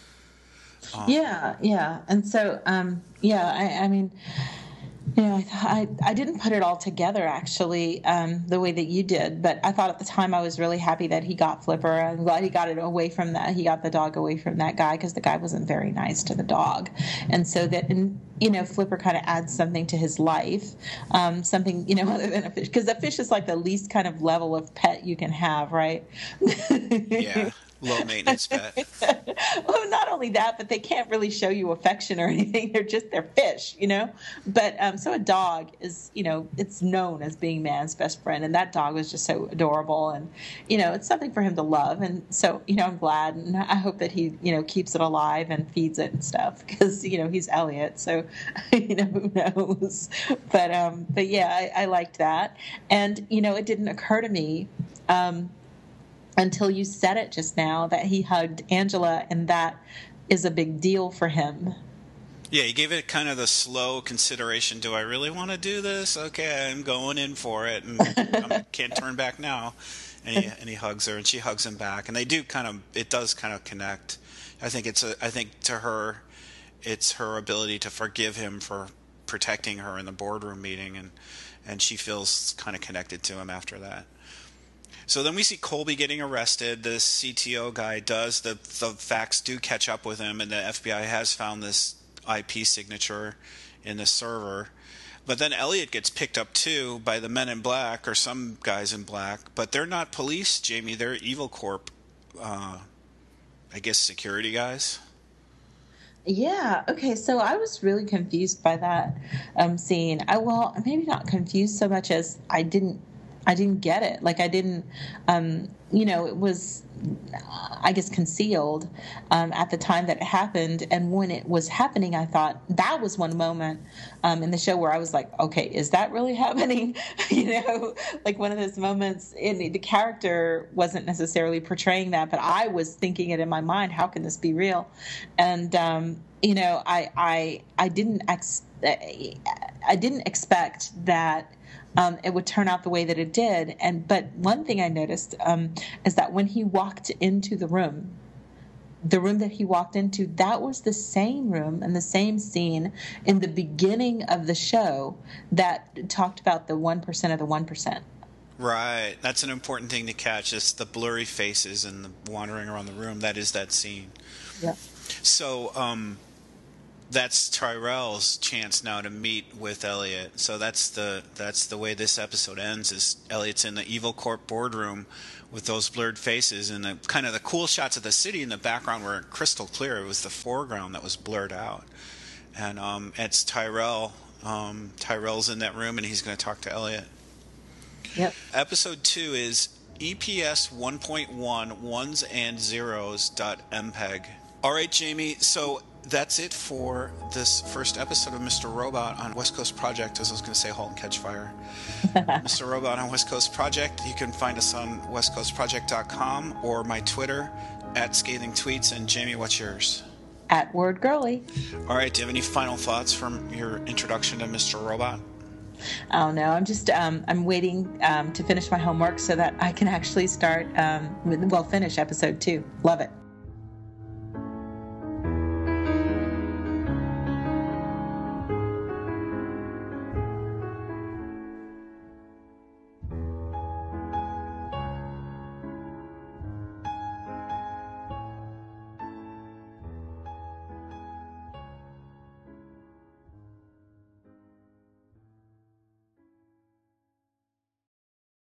Um, yeah, yeah, and so um, yeah, I, I mean. You know, I, I didn't put it all together, actually, um, the way that you did. But I thought at the time I was really happy that he got Flipper. I'm glad he got it away from that. He got the dog away from that guy because the guy wasn't very nice to the dog. And so that, and, you know, Flipper kind of adds something to his life, um, something, you know, other than a fish. Because a fish is like the least kind of level of pet you can have, right? Yeah. Low maintenance pet. Well, not only that, but they can't really show you affection or anything. They're just they're fish, you know. But um, so a dog is, you know, it's known as being man's best friend, and that dog was just so adorable, and you know, it's something for him to love. And so, you know, I'm glad, and I hope that he, you know, keeps it alive and feeds it and stuff, because you know he's Elliot, so you know who knows. But um, but yeah, I, I liked that, and you know, it didn't occur to me. Um, Until you said it just now, that he hugged Angela, and that is a big deal for him. Yeah, he gave it kind of the slow consideration. Do I really want to do this? Okay, I'm going in for it, and I can't turn back now. And he, and he hugs her, and she hugs him back, and they do kind of. It does kind of connect. I think it's a. I think to her, it's her ability to forgive him for protecting her in the boardroom meeting, and and she feels kind of connected to him after that. So then we see Colby getting arrested. The C T O guy does. The, the facts do catch up with him, and the F B I has found this I P signature in the server. But then Elliot gets picked up, too, by the men in black, or some guys in black. But they're not police, Jamie. They're Evil Corp, uh, I guess, security guys. Yeah. Okay. So I was really confused by that um, scene. I well, maybe not confused so much as I didn't. I didn't get it. Like I didn't, um, you know, it was, I guess, concealed um, at the time that it happened. And when it was happening, I thought that was one moment um, in the show where I was like, okay, is that really happening? You know, like one of those moments. In the, the character wasn't necessarily portraying that, but I was thinking it in my mind. How can this be real? And um, you know, I I I didn't ex- I didn't expect that. Um, it would turn out the way that it did. And but one thing I noticed um, is that when he walked into the room, the room that he walked into, that was the same room and the same scene in the beginning of the show that talked about the one percent of the one percent. Right. That's an important thing to catch. It's the blurry faces and the wandering around the room. That is that scene. Yeah. So, um... that's Tyrell's chance now to meet with Elliot. So that's the that's the way this episode ends. Is Elliot's in the Evil Corp boardroom with those blurred faces, and the kind of the cool shots of the city in the background were crystal clear. It was the foreground that was blurred out, and um, it's Tyrell. Um, Tyrell's in that room, and he's going to talk to Elliot. Yep. Episode two is E P S one point one ones and zeros dot M P E G. All right, Jamie. So. That's it for this first episode of Mister Robot on West Coast Project, as I was going to say, Halt and Catch Fire. Mister Robot on West Coast Project. You can find us on west coast project dot com or my Twitter, at Scathing Tweets. And Jamie, what's yours? At Word Girly. All right, do you have any final thoughts from your introduction to Mister Robot? I don't know. I'm just um, I'm waiting um, to finish my homework so that I can actually start, um, well, finish episode two. Love it.